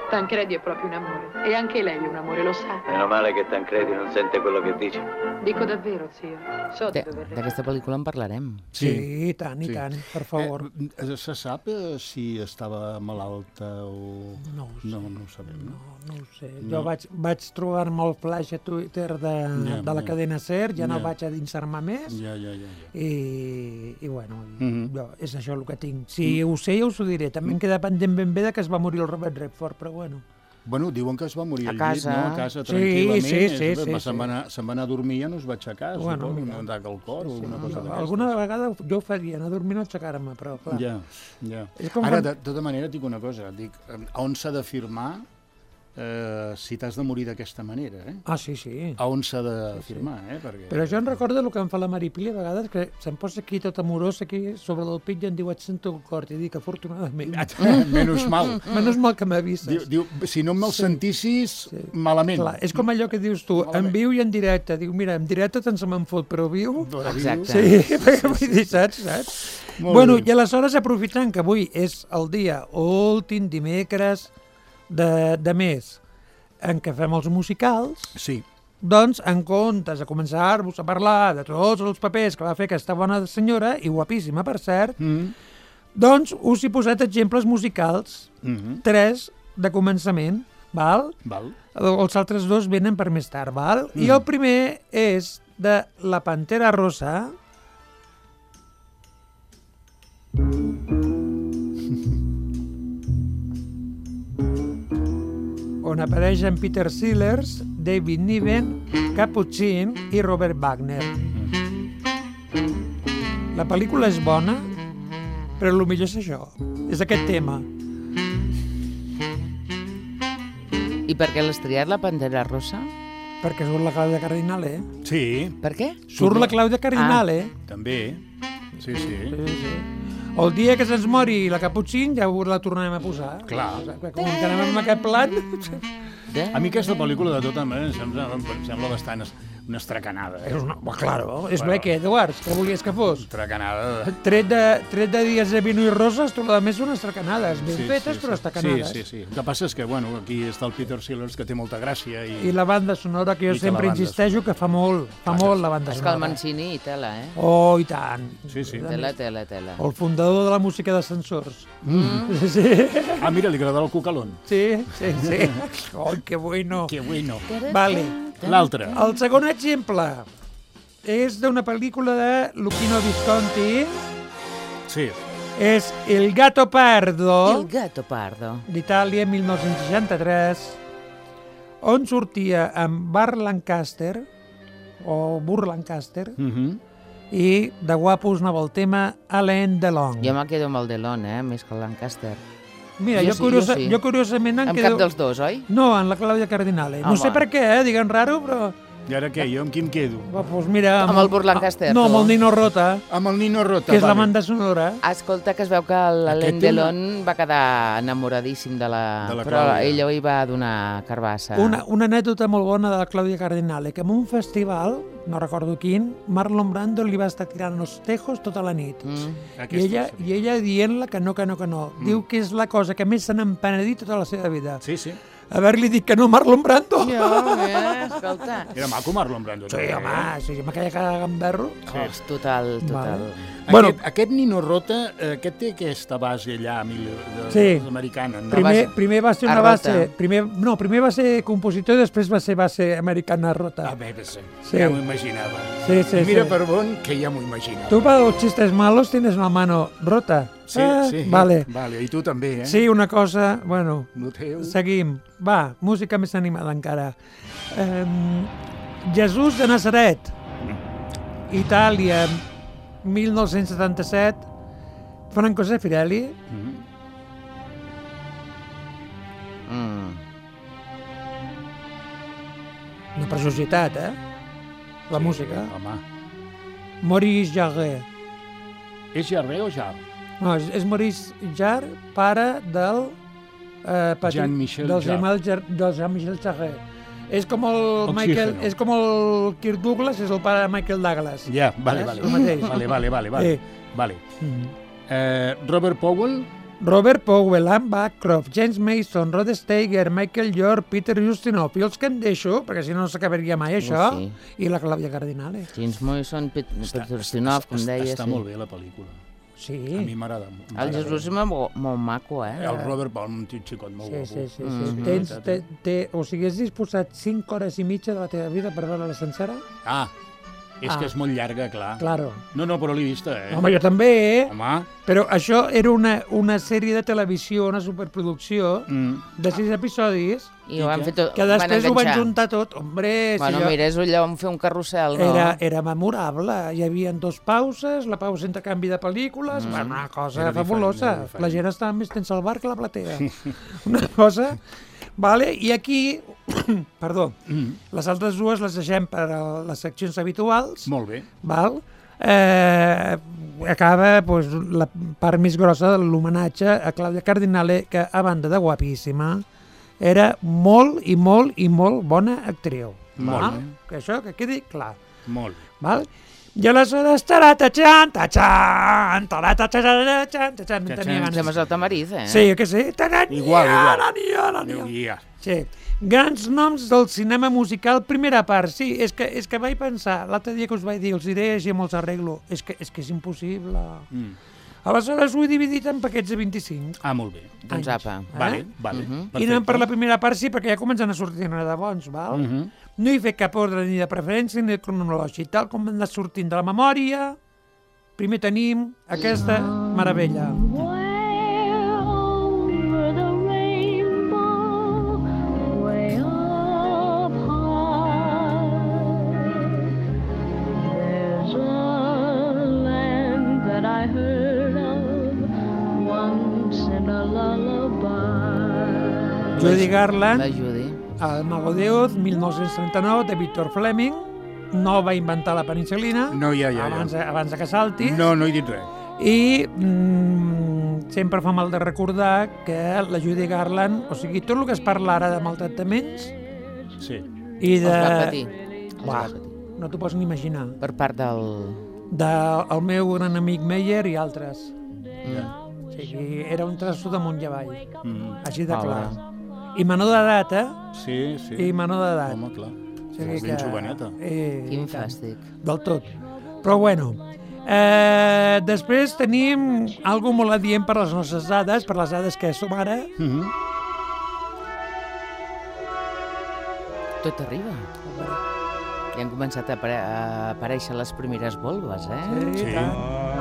Tancredi è proprio un amore. E anche lei è un amore, lo sa. Meno male che Tancredi non sente quello che dice. Dico davvero, zio. So di dover... D'aquesta pel·lícula en parlarem. Sí, i tant, i Sí. tant, per favor. Eh, se sap eh, si estava malalta o... No ho sé. No, no ho sabem, no? No, no ho sé. No. Jo vaig, vaig trobar-me el flash a Twitter de, Ja, de la ja. cadena SER, ja no Ja. vaig adinsar-me més, Ja, ja, ja. ja. i, i bueno, Mhm. jo, és això el que tinc. Si ho sé, ja us ho diré. També em queda pendent ben bé de que es va morir el Robert Redford, però bueno. Bueno, diuen que es va morir A al casa. llit, no? A casa, Sí, tranquil·lament. sí, sí, És- sí, va- sí. Se'n va, anar- se'n va anar a dormir i ja no es va aixecar, Bueno, suposo, mira. un atac al cor o alguna cosa d'aquestes. Alguna vegada jo ho faria, anar a dormir no aixecar-me, però clar. Ja, ja. És com Ara, quan- de tota manera, et dic una cosa. Dic, eh, on s'ha de firmar eh, si t'has de morir d'aquesta manera, eh? Ah, sí, sí. A on s'ha de firmar, eh? Perquè... Però jo em recordo el que em fa la Maripili a vegades, que se'm posa aquí tot amorós, aquí sobre el pit, i em diu, et sento el cor, i dic, afortunadament. Menys mal. Menys mal que m'avises. Diu, diu, si no me'l Sí. sentissis, malament. Clar, és com allò que dius tu, en viu i en directe. Diu, mira, en directe tant se me'n fot, però viu... Exacte. Sí, perquè vull dir, saps? saps? Molt Bueno, bé. i aleshores, aprofitant que avui és el dia últim dimecres de, de mes en què fem els musicals, Sí. doncs, en comptes de començar-vos a parlar de tots els papers que va fer aquesta bona senyora, i guapíssima, per cert, Mm. doncs us he posat exemples musicals, Mm-hmm. tres de començament, val? Val. Els altres dos venen per més tard, val? I el primer és de La Pantera Rosa, on apareixen Peter Sellers, David Niven, Capuchin i Robert Wagner. La pel·lícula és bona, però el millor és això, és aquest tema. I per què l'has triat, la Pantera Rosa? Perquè surt la Clàudia Cardinale. Sí, Per què? Surt la Clàudia Cardinale. també. Sí, sí. Sí, sí. El dia que se'ns mori la Caputxin ja la tornarem a posar. Clar. Com que anem amb aquest plan... A mi aquesta pel·lícula, de tota manera, em sembla, em sembla bastant es- una estracanada. Eh? És una... Claro, és Black Edwards, què volies que fos? Estracanada. De... Tret de, tret de dies de vino i roses, tot el més són estracanades, ben fetes, però estacanades. Sí, sí, sí. El que passa és que, bueno, aquí està el Peter Sellers, que té molta gràcia. I, I la banda sonora, que jo I que sempre la banda insisteixo, que fa molt, fa Clar, molt la banda És que el sonora. Mancini i tela, eh? Oh, i tant. Sí, sí. Tela, tela, tela. El fundador de la música d'ascensors. Mm. Sí, sí. Ah, mira, li agrada el cucalón. Sí, sí, sí. Ai, que bueno. Que bueno. Vale. L'altre. El segon exemple és d'una pel·lícula de Luchino Visconti. Sí. És El Gato Pardo, El Gato Pardo. d'Itàlia, mil nou-cents seixanta-tres, on sortia amb Burt Lancaster, o Burt Lancaster, Mm -hmm. i de guapos anava el tema Alain Delon. Jo me quedo amb el Delon, eh? Més que el Lancaster. Mira, Jo jo, sí, curiosa, jo sí. jo curiosament em Amb quedo... cap dels dos, oi? No, en la Clàudia Cardinale. No Home. sé per què, eh? Diguem raro, però... I ara què? Jo amb qui em quedo? Va, doncs mira... Amb el Burt Lancaster, No, amb tu. el Nino Rota, Amb el Nino Rota. que és la vale. banda sonora. Escolta, que es veu que l'Alain Aquest té una- Delon va quedar enamoradíssim de la... De la Però Clàudia. ella hi va donar carbassa. Una, una anècdota molt bona de la Clàudia Cardinale, que en un festival, no recordo quin, Marlon Brando li va estar tirant els tejos tota la nit. Mm. I Aquesta ella, sabia. I ella dient-la que no, que no, que no. Mm. Diu que és la cosa que més se n'ha empenedit tota la seva vida. Sí, sí. Haver-li dit que no a Marlon Brando. Jo, eh, escolta. Era maco Marlon Brando. Sí, també, home, sí, amb aquella cara de gamberro. Sí. Total, total. Vale. Aquest, Bueno. aquest Nino Rota, eh, aquest té aquesta base allà mil, de, Sí. americana, no? Primer, base- primer va ser a una Rota. base... Primer, no, primer va ser compositor i després va ser base americana rota. A veure, sí. Sí. Ja m'ho imaginava. Sí, sí, Mira sí. per on, que ja m'ho imaginava. Tu para los chistes malos tienes una mano rota. Sí, Ah, sí. Vale. Vale, i tu també, eh? Sí, una cosa... Bueno, No teu. seguim. Va, música més animada encara. Um, Jesús de Nazaret, Itàlia, mil nou-cents setanta-set, Franco Zeffirelli. Mm. Mm. Una preciositat, eh? La música. Home. Maurice Jarre. És Jarre o Jar? No, és, és Maurice Jarre, pare del... Eh, Patri- Jean-Michel del Jarre. Jean-Michel Jar- del Jean-Michel Jarre. És com el Oxígeno. Michael, és com el Kirk Douglas, és el pare de Michael Douglas. Ja, vale, Saps? vale. El mateix. Vale, vale, vale, vale. Eh. vale. Mm. Eh, Robert Powell, Robert Powell, Anne Bancroft, James Mason, Rod Steiger, Michael York, Peter Ustinov, i els que em deixo, perquè si no no s'acabaria mai això, sí. I la Clàudia Cardinale. James Mason, Peter Ustinov, com deia. Està sí. molt bé la pel·lícula. Sí. A mi m'agrada. El Jesús és molt, molt maco, eh? El Robert Palm, un xicot molt sí, guapo. Sí, sí, sí. Mm-hmm. Tens, te, te, o sigui, has disposat cinc hores i mitja de la teva vida per veure la sencera? Ah, és Ah. que és molt llarga, clar. Claro. No, no, però l'he vista, eh? Home, jo també, eh? Home. Però això era una, una sèrie de televisió, una superproducció, mm. de sis episodis, I ho van fer tot, que després van ho van enganxar. juntar tot. Hombre, Bueno, si jo... mira, és allò on fer un carrusel, no? Era, era memorable. Hi havia dos pauses, la pausa entre canvi de pel·lícules, mm. bueno, una cosa Era fabulosa. diferent, era La gent estava més tensa al bar que la platea. Una cosa... Vale? I aquí, perdó, mm. les altres dues les deixem per a les seccions habituals. Molt bé. Val? Eh, acaba pues, la part més grossa de l'homenatge a Clàudia Cardinale, que a banda de guapíssima, era molt i molt i molt bona actriu. Molt Val? bé. Que això que quedi clar. Molt bé. Val? I aleshores, taratachan, tachan, taratachan, tachan, tachan, tenia ganes. Temes al tamariz, eh? Sí, que sí. Igual, igual. Déu guia. Sí. Grans noms del cinema musical, primera part, sí, és que, és que vaig pensar, l'altre dia que us vaig dir, els diré així amb els arreglo, és que és, que és impossible. Mm. Aleshores ho he dividit en paquets de vint-i-cinc. Ah, molt bé. Doncs apa. Eh? Vale, vale. Mhm. I anem per la primera part, sí, perquè ja comencen a sortir de bons, val? Mhm. No hi he fet cap ordre ni de preferència ni de cronològic, tal com han anat sortint de la memòria. Primer tenim aquesta meravella. Judy Garland, La Judy. El Mago de Oz, mil nou-cents trenta-nou, de Victor Fleming. No va inventar la penicil·lina. No, ja, ja, abans, ja. abans de que saltis. No, no he dit res. I mm, sempre fa mal de recordar que la Judy Garland, o sigui, tot el que es parla ara de maltractaments Sí. i de... Els va patir. Els Uah, va patir. no t'ho pots ni imaginar. Per part del... Del meu gran amic Meyer i altres. Ja. O sigui, era un traço damunt i avall. Mm. Així de Pobre. clar. I menor d'edat, eh? Sí, sí. I menor d'edat. Home, clar. O És sigui ben que- joveneta. Eh, Quin i tant. fàstic. Del tot. Però bueno, eh, després tenim algo molt adient per les nostres dades, per les dades que som ara. Mhm. Tot arriba. Ja han començat a, apare a aparèixer les primeres volves, eh? Sí, Sí. tant.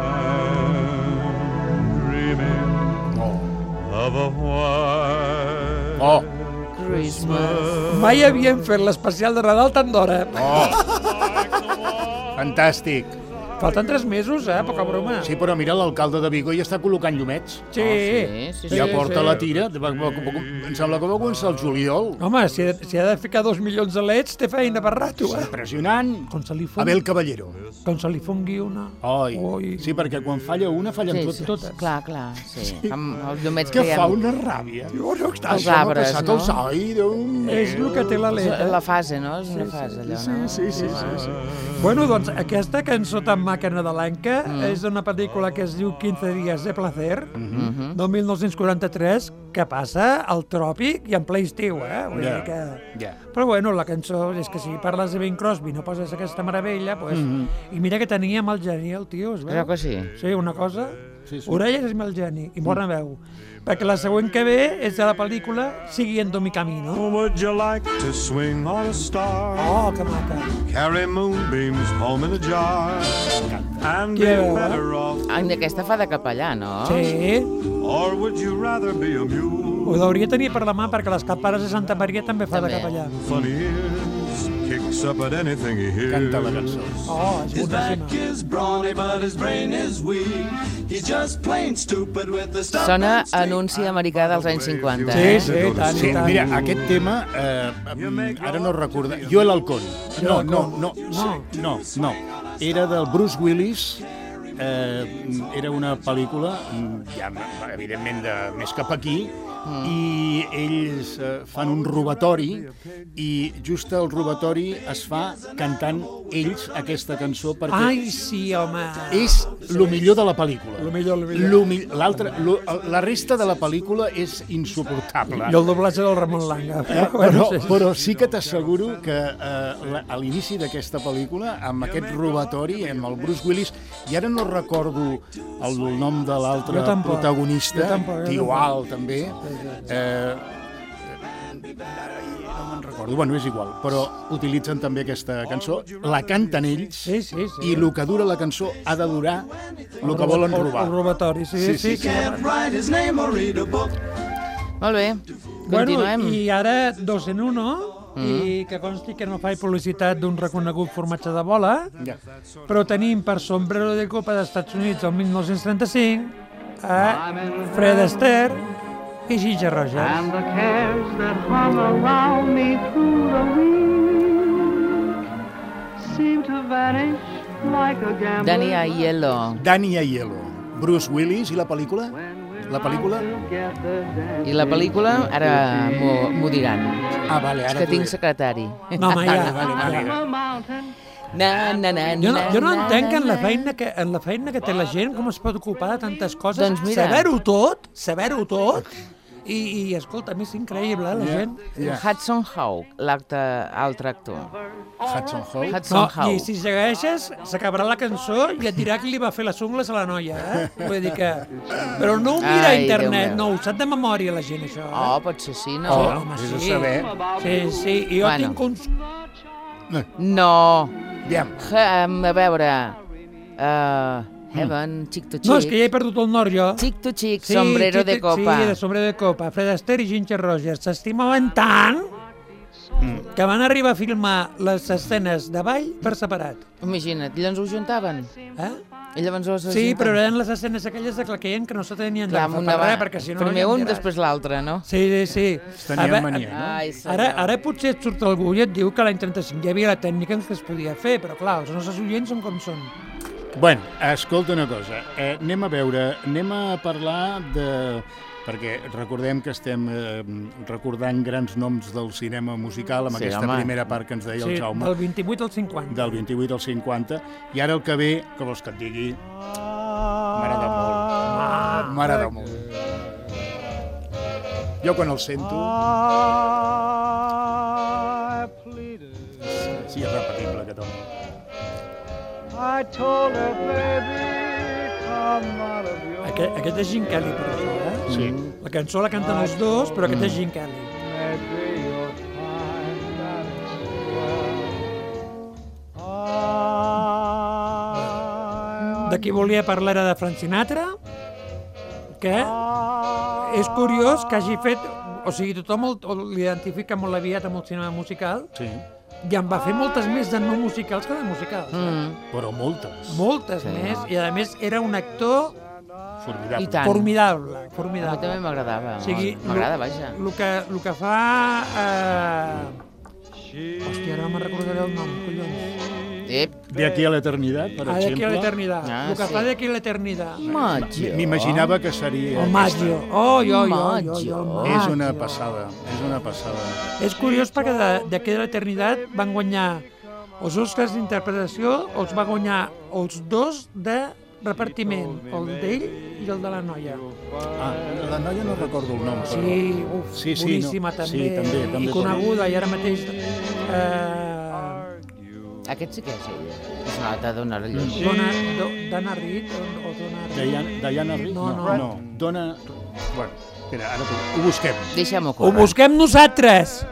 Oh. Christmas. Mai havíem fet l'especial de Nadal tant d'hora. Oh. Fantàstic. Falten tres mesos, eh? Poca broma. Sí, però mira, l'alcalde de Vigo ja està col·locant llumets. Sí, sí, sí, Ja sí, porta sí. la tira. Va- va- va- Em sembla que va començar el juliol. Home, si ha, si ha de ficar dos milions de leds, té feina per rato, eh? Impressionant. Com se li fongui, Abel Caballero. com se li fongui una. Oi. Oi. Sí, perquè quan falla una, fallen Sí, totes. sí, totes. Clar, clar, sí. Amb els llumets Que que hi ha... fa una ràbia. Oh, no, està, Els això m'ha arbres, passat no? el sai, Déu meu. És el que té la És leta. la fase, no? És una fase, allò, Sí, no? sí, sí, sí, sí. Bueno, doncs aquesta cançó tan maca nadalenca Mm. és d'una pel·lícula que es diu quinze días de placer, Mhm. del mil nou-cents quaranta-tres, que passa al tròpic i en ple estiu, eh? Vull Ja, dir que... ja. Però bueno, la cançó és que si parles de Bing Crosby no poses aquesta meravella, pues... Mhm. I mira que tenia mal geni el tio, es veu? Creu que sí? Sí, una cosa... Sí, sí. Orelles i mal geni, i bona veu. Perquè la següent que ve és de la pel·lícula Siguiendo mi camino. Would you like to swing on a star? Oh, que maca. Carry moonbeams home in a jar and Qui be veu, eh? better off? Any d'aquesta fa de capellà, no? Sí, Or would you rather be a mule? ho hauria tenir per la mà perquè les campanes de Santa Maria també fa de També. capellà. Funny is, kicks up at anything he hears. Canta la cançó. Oh, és His back boníssima. is brawny, but his brain is weak. He's just plain stupid with the stuff. Sona and stick. anunci americà dels anys cinquanta, Sí, eh? sí, i tant, Sí, i tant. mira, aquest tema, eh, ara no recordo... Jo l'Alcon. No, no, no, No. no, no. Era del Bruce Willis, eh, era una pel·lícula, ja, evidentment, de, més cap aquí, mm. i ells eh, fan un robatori i just el robatori es fa cantant ells aquesta cançó perquè Ai, sí, home. és lo millor de la pel·lícula. Lo millor, lo millor. Lo mi l'altre, lo, la resta de la pel·lícula és insuportable. I el doblatge del Ramon Langa. Eh, però, però sí que t'asseguro que eh, a l'inici d'aquesta pel·lícula, amb aquest robatori, amb el Bruce Willis, i ara no recordo el nom de l'altre protagonista, igual també, eh, no me'n recordo, bueno, és igual, però utilitzen també aquesta cançó, la canten ells, sí, sí, sí. i el que dura la cançó ha de durar el que volen robar. El robatori, sí, sí. sí, sí, sí. Molt bé, continuem. Bueno, i ara dos en uno, mm. i que consti que no faig publicitat d'un reconegut formatge de bola, ja. però tenim per sombrero de copa dels Estats Units el mil nou-cents trenta-cinc a Fred Astaire i Ginger Rogers. And the cares that hung around me through the week seem to vanish like a gambler. Danny Aiello. Danny Aiello. Bruce Willis i la pel·lícula? La pel·lícula? I la pel·lícula, ara m'ho diran. Ah, vale, ara és que tinc secretari. No, home, ja. Vale, vale, vale. Na, na, na, jo no, jo no na, entenc na, en la, na. feina que, en la feina que té la gent com es pot ocupar de tantes coses, doncs mira. saber-ho tot, saber-ho tot, i, i escolta, a mi és increïble, la yeah, gent. Yeah. Hudson Hawk, l'altre actor. Hudson Hawk? Hudson No, Hawk. i si segueixes, s'acabarà la cançó i et dirà que li va fer les ungles a la noia, eh? Vull dir que... Però no ho mira Ai, a internet, Déu meu. no, ho sap de memòria la gent, això. Eh? Oh, potser sí, no? Oh, home, és a sí. saber. Sí, sí, i jo Bueno. tinc uns... No. Aviam. Um, a veure... Uh, Heaven, Chick to Chick. No, és que ja he perdut el nord, jo. Chick to Chick, sombrero sí, de copa. Sí, de sombrero de copa. Fred Astaire i Ginger Rogers s'estimaven tant mm. que van arribar a filmar les escenes de ball per separat. Imagina't, i llavors ho juntaven. Eh? I llavors ho Sí, juntaven. però eren les escenes aquelles de claqueien que no se tenien Clar, d'agafar una per va... res, perquè si no... Primer ja em un, diràs. després l'altre, no? Sí, sí, sí. Tenien Ara- mania, no? Ai, senyor. Ara, ara potser et surt algú i et diu que l'any trenta-cinc hi havia la tècnica en què es podia fer, però clar, els nostres oients són com són. Bueno, escolta una cosa, eh, anem a veure, anem a parlar de... Perquè recordem que estem eh, recordant grans noms del cinema musical amb Sí, aquesta home. primera part que ens deia Sí, el Jaume, del vint-i-vuit al cinquanta. del vint-i-vuit al cinquanta, i ara el que ve, que vols que et digui, m'agrada molt, m'agrada molt. Jo quan el sento... Sí, és repetible, aquest home. I told her, baby, come out of your Aquest, aquest és Gene Kelly, per això, eh? Sí. La cançó la canten els dos, però aquest és Gene Kelly. maybe you'll find that it's well. De qui volia parlar era de Frank Sinatra, que és curiós que hagi fet... O sigui, tothom el- l'identifica molt aviat amb el cinema musical, Sí, i en va fer moltes més de no musicals que de musicals. Mm. però moltes. Moltes Sí. més, i a més era un actor Formidable. I tant. formidable, A mi formidable. també m'agradava. O sigui, M'agrada, vaja. El que, lo que fa... Eh... Hòstia, ara no me'n recordaré el nom, collons. Ep. De aquí a l'eternitat, per Ah, de aquí a exemple. l'eternitat. Ah, El que sí. fa de aquí a l'eternitat. Maggio. M'imaginava que seria O Maggio. Oh, jo, jo, jo, jo, Maggio. el És una Maggio. passada, és una passada. És curiós perquè de- d'aquí de l'eternitat van guanyar els Oscars d'interpretació, els va guanyar els dos de repartiment, el d'ell i el de la noia. Ah, la noia no recordo el nom, però... Sí, uf, Sí, sí, boníssima no. també, Sí, també, també, i coneguda, i ara mateix... Eh, Aquest sí que és ell. És una altra dona Mm. rellosa. Dona, do, Dana Reed o, o Dona Reed? Diana, Diana Reed? No, no, no. no. Dona... Bueno, espera, ara ho busquem. Deixa'm-ho Ho córrer. busquem nosaltres!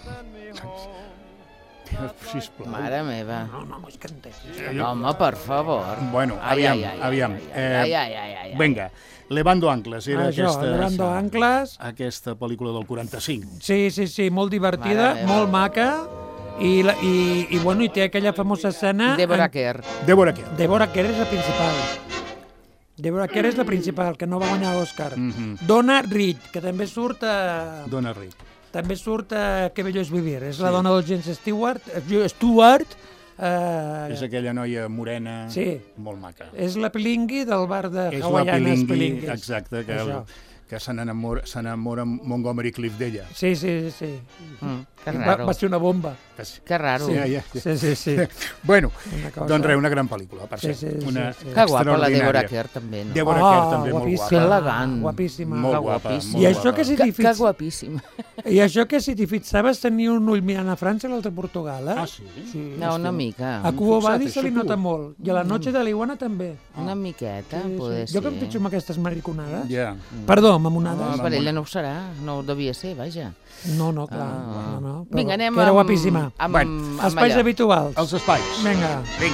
Sisplau. Mare meva. No, no, és que entenc. Home, per favor. Bueno, Ai, aviam, ai, ai, aviam. ai, Eh, ai, ai, ai, ai, ai. Vinga, Levando Ancles era Això, aquesta... Levando Ancles. Aquesta pel·lícula del quaranta-cinc. Sí, sí, sí, molt divertida, Mare meva. molt maca, i, la, i, i, bueno, i té aquella famosa escena... Deborah en- Kerr. Deborah Kerr. Deborah Kerr és la principal. Deborah Kerr és la principal, que no va guanyar l'Oscar. Mhm. Donna Reed, que també surt a... Donna Reed. També surt a Que bello és vivir. És la dona del James Stewart. eh, Stewart. Eh, És aquella noia morena, Sí. molt maca. és la Pilingui del bar de És la Hawaianes Pilingui, Pilinguis. exacte, que, el, Això. que se n'enamora se n'enamora Montgomery Clift d'ella. Sí, sí, sí. Mm, que Va, raro. va ser una bomba. Que raro. Sí, ja, ja. Sí, sí, sí. Bueno, Una cosa- doncs res, una gran pel·lícula, per Sí, cert. sí, sí, Una sí. Que guapa la extraordinària. Deborah Kerr, també, no? Deborah Ah, Kerr, també, molt guapíssima. guapa. Que elegant. Guapíssima. Molt Que guapa, guapíssima. molt I això guapa. que si Que, t'hi que fix... guapíssima. I això que si t'hi fixaves tenia un ull mirant a França i l'altre a Portugal, eh? Ah, sí? Sí. No, una mica. A Cubo Fixa't, Badi se li això, nota tu. molt. I a la Noche de l'Iguana també. Una miqueta, Sí, poder sí. ser. Jo que em fixo amb aquestes mariconades. Ja. Perdó, mamonades. No, per ella no ho serà, no ho devia ser, vaja. No, no, clar. Ah. No, no, però Vinga, anem que era amb... guapíssima. Amb, Bueno, amb Espais allò. habituals. Els espais. Vinga. Vinga.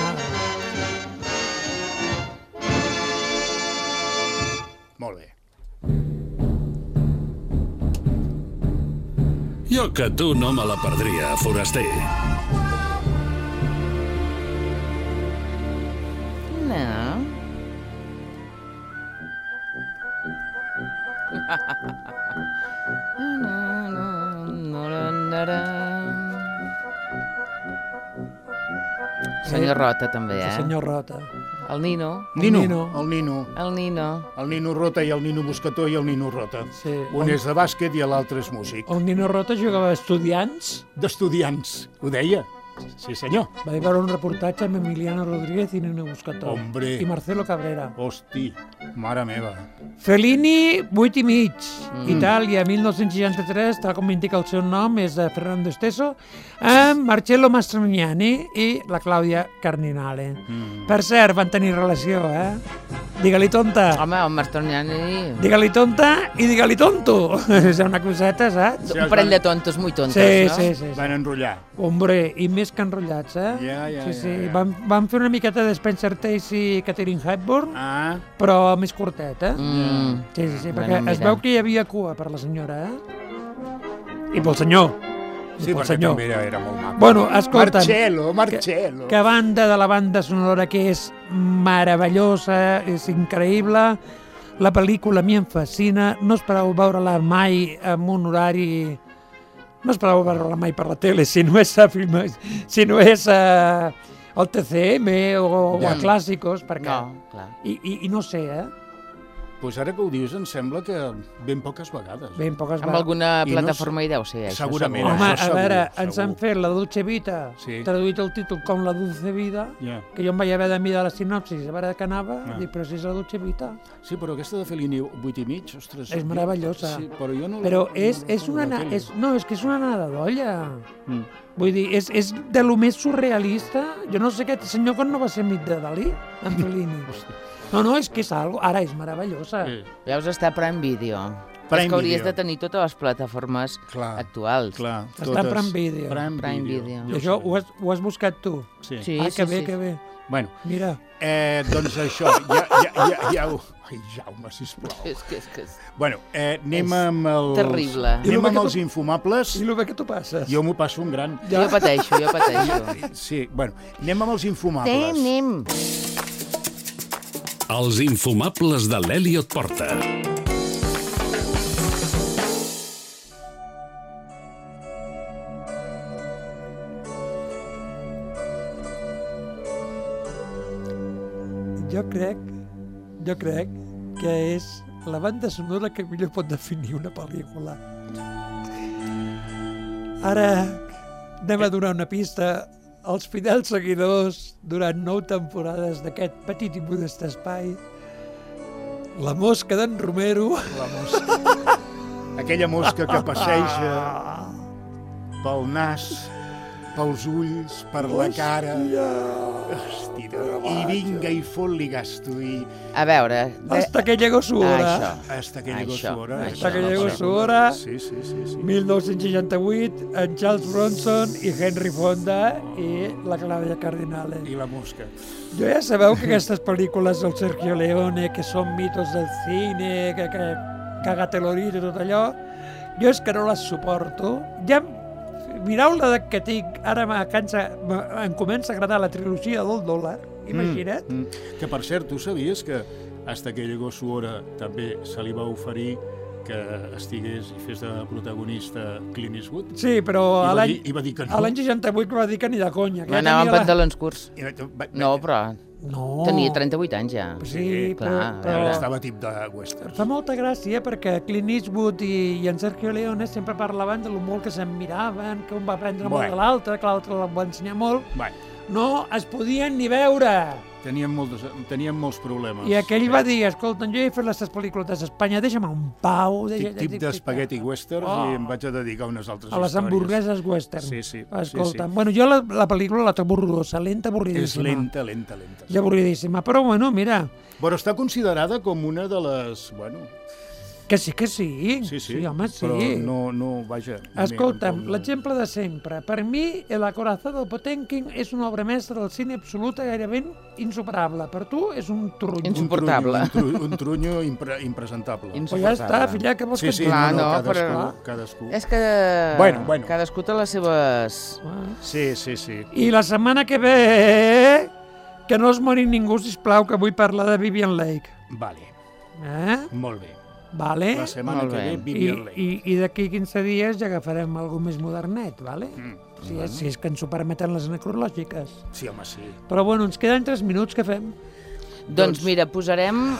Molt bé. Jo que tu no me la perdria, foraster. No. Senyor Rota, també, eh? Sí, senyor Rota. El Nino. Nino, Nino. el Nino. El Nino. El Nino Rota i el Nino Buscató i el Nino Rota. Sí. Un és de bàsquet i l'altre és músic. El Nino Rota jugava a estudiants. D'estudiants, ho deia. Sí, senyor. Vaig veure un reportatge amb Emiliano Rodríguez i Nino Buscató. Hombre. I Marcelo Cabrera. Hosti, mare meva. Fellini, vuit i mig. Mm. Itàlia, mil nou-cents seixanta-tres, tal com indica el seu nom, és de Fernando Esteso, amb Marcello Mastroianni i la Clàudia Cardinale. Mm. Per cert, van tenir relació, eh? Digue-li tonta. Home, el Mastroianni... Digue-li tonta i digue-li tonto. És una coseta, saps? Un parell de tontos muy tontos, sí, no? Sí, sí, sí. Van enrotllar. Hombre, i més que enrotllats, eh? Ja, ja, sí, sí. ja, ja. Van, van fer una miqueta de Spencer Tracy i Katharine Hepburn, Ah, però més curtet, eh? Mm. Sí, sí, sí, Bueno, perquè es mira. veu que hi havia cua per la senyora, eh? I pel senyor. I sí, pel perquè senyor. també era, era molt maco. Bueno, escolta'm, Marcello, Marcello. que a banda de la banda sonora que és meravellosa, és increïble, la pel·lícula a mi em fascina, no espereu veure-la mai amb un horari... No espereu veure-la mai per la tele, si no és a, film, si no és a, al T C M o, o a Clàssicos, perquè... No, clar. I, i, I no sé, eh? Pues ara que ho dius, em sembla que ben poques vegades. Ben poques Amb vegades. alguna I no plataforma hi deu ser, això. Segurament. segur. Home, això a veure, segur, ens segur. han fet la Dolce Vita, Sí. traduït el títol com la Dulce Vida, Ja. que jo em vaig haver de mirar la sinopsis, a veure de què anava, Ah. dic, però si és la Dolce Vita. Sí, però aquesta de Fellini vuit i mig, ostres... És meravellosa. Sí, però jo no... Però no, és, no és recordo una... la na- tele. És, no, és que és una nada d'olla. Mm. Vull dir, és, és de lo més surrealista. Jo no sé aquest senyor quan no va ser amic de Dalí, en Fellini. No, no, és que és algo... Ara és meravellosa. Sí. Veus, està a Prime Video. Prime és que hauries Video. de tenir totes les plataformes Clar, actuals. clar. Està totes. en Prime Video. Prime, Prime Video. Video. I això ho has, ho has buscat tu? Sí. Sí, ah, sí, que bé, sí. que bé. Bueno, Mira, eh, doncs això, ja, ja, ja, ja ho... Ai, Jaume, sisplau. És que, és que... és- Bueno, eh, anem És amb els... terrible. I lo Anem bé amb que els tu- infumables. i el bé que tu passes. Jo m'ho passo un gran. Jo pateixo, jo pateixo. Sí, bueno, anem amb els infumables. Tenim. Els infumables de l'Eliot Porta. Jo crec, jo crec que és la banda sonora que millor pot definir una pel·lícula. Ara anem a donar una pista als fidels seguidors durant nou temporades d'aquest petit i modest espai. La mosca d'en Romero. La mosca. Aquella mosca que passeja pel nas, pels ulls, per la cara. Hòstia, i vinga i fot-li gasto. I... A veure... De... Hasta que llegó su hora. Això. Hasta que llegó Això, su hora. això. Hasta que llegó Això. su hora. Sí, sí, sí. sí. mil nou-cents seixanta-vuit, en Charles Bronson i Henry Fonda i la Clàudia Cardinale. I la mosca. Jo ja sabeu que aquestes pel·lícules del Sergio Leone, que són mitos del cine, que, que Cagatelorito i tot allò, jo és que no les suporto. Ja mireu-la de que tinc, ara me cansa, me, em comença a agradar la trilogia del dòlar, imagina't. Mm, mm. Que per cert, tu sabies que Hasta que llegó su hora també se li va oferir que estigués i fes de protagonista Clint Eastwood? Sí, però I a va l'any dir- i va dir que no. a l'any seixanta-vuit va dir que ni de conya. que ja Anava amb tenia la- pantalons curts. I va- va- No, però... No. Tenia trenta-vuit anys ja. Sí, clar. però- a però- veure. Estava tip de western. Fa molta gràcia perquè Clint Eastwood i, i en Sergio Leone sempre parlaven de lo molt que se'n miraven, que un va aprendre molt Bueno. de l'altre, que l'altre el va ensenyar molt. Bueno, No es podien ni veure. teníem, moltes, teníem molts problemes. I aquell va dir, escolta, jo he fet les pel·lícules d'Espanya, deixa'm un pau. Tip, tip d'espagueti westerns Oh. i em vaig a dedicar a unes altres A les històries. hamburgueses western. Sí, sí. Escolta, sí, sí. bueno, jo la, la pel·lícula la trobo horrorosa, lenta, És avorridíssima. lenta, lenta, lenta. I avorridíssima, però bueno, mira, Però està considerada com una de les... Bueno, que sí, que sí. sí, sí, Sí, home, sí. però no, no, vaja... Escolta'm, no, l'exemple de sempre. Per mi, El acorazado Potemkin és una obra mestra del cine absoluta, gairebé insuperable. Per tu és un turruny. Insuportable. Un trunyo, un, tru, un trunyo impre, impresentable. Però ja està, filla, que vols Sí, que... sí, Clar, no, no, no, cadascú, però- cadascú. És que Bueno, bueno. cadascú té les seves... Sí, sí, sí. I la setmana que ve, que no es mori ningú, sisplau, que vull parlar de Vivian Lake. Vale, Eh? molt bé. Vale? La setmana Molt que bé. ve, I, Vivian Lake. i, i d'aquí quinze dies ja agafarem algú més modernet, vale? Mm. Si, és, si és que ens ho permeten les necrològiques. Sí, home, sí. Però bueno, ens queden tres minuts, què fem? Doncs mira, posarem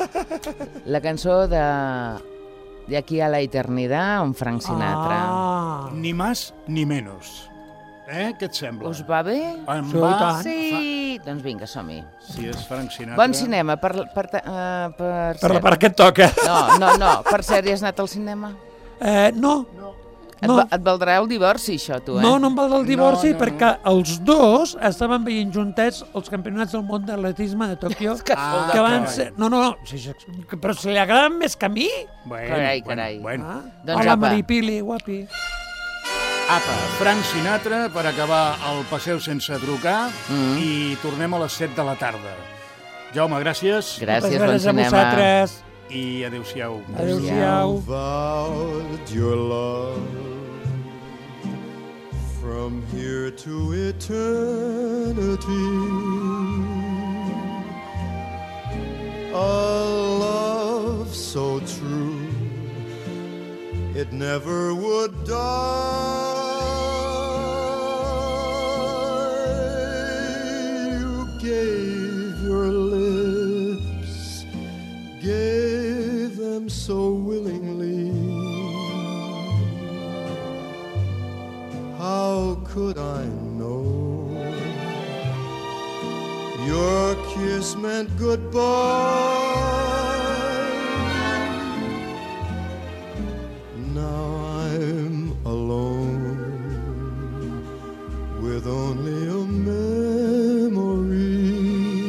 la cançó de De aquí a la eternidad, amb Frank Sinatra. Ah, Ni más ni menos. Eh? Què et sembla? Us va bé? Em Sí, va... tant. Sí! Doncs vinga, som-hi. Si és Frank Sinatra... Bon cinema, per... per, uh, per, per la part que et toca. No, no, no, per cert, hi has anat al cinema? Eh, no, Et, No. va, et valdrà el divorci, això, tu, eh? no, no em val del divorci, No, no, perquè els dos estaven veient juntets els campionats del món d'atletisme de Tòquio, Ah, que van carai. ser... No, no, sí, sí, però se li agraden més que a mi. Bueno, Carai, bueno, carai. Bueno. Ah? Doncs Hola, apa. Maripili, guapi. Apa, Frank Sinatra per acabar el Passeu sense trucar Mm. i tornem a les set de la tarda. Jaume, gràcies. Gràcies, Moltes bon gràcies a cinema. vosaltres. I adeu-siau. Adéu-siau. Vowed your love from here to eternity. A love so true, it never would die. You gave your lips, gave them so willingly. How could I know your kiss meant goodbye? Now I'm alone with only a memory.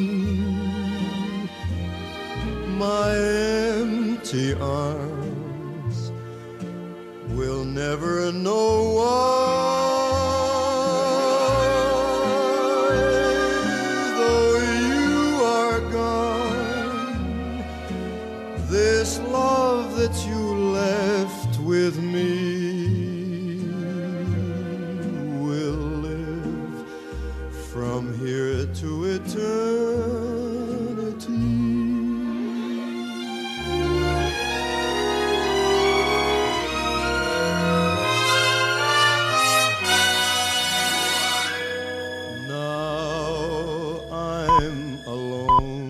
My empty arms will never know why. Though you are gone, this love that you left with me will live from here to eternity. Now I'm alone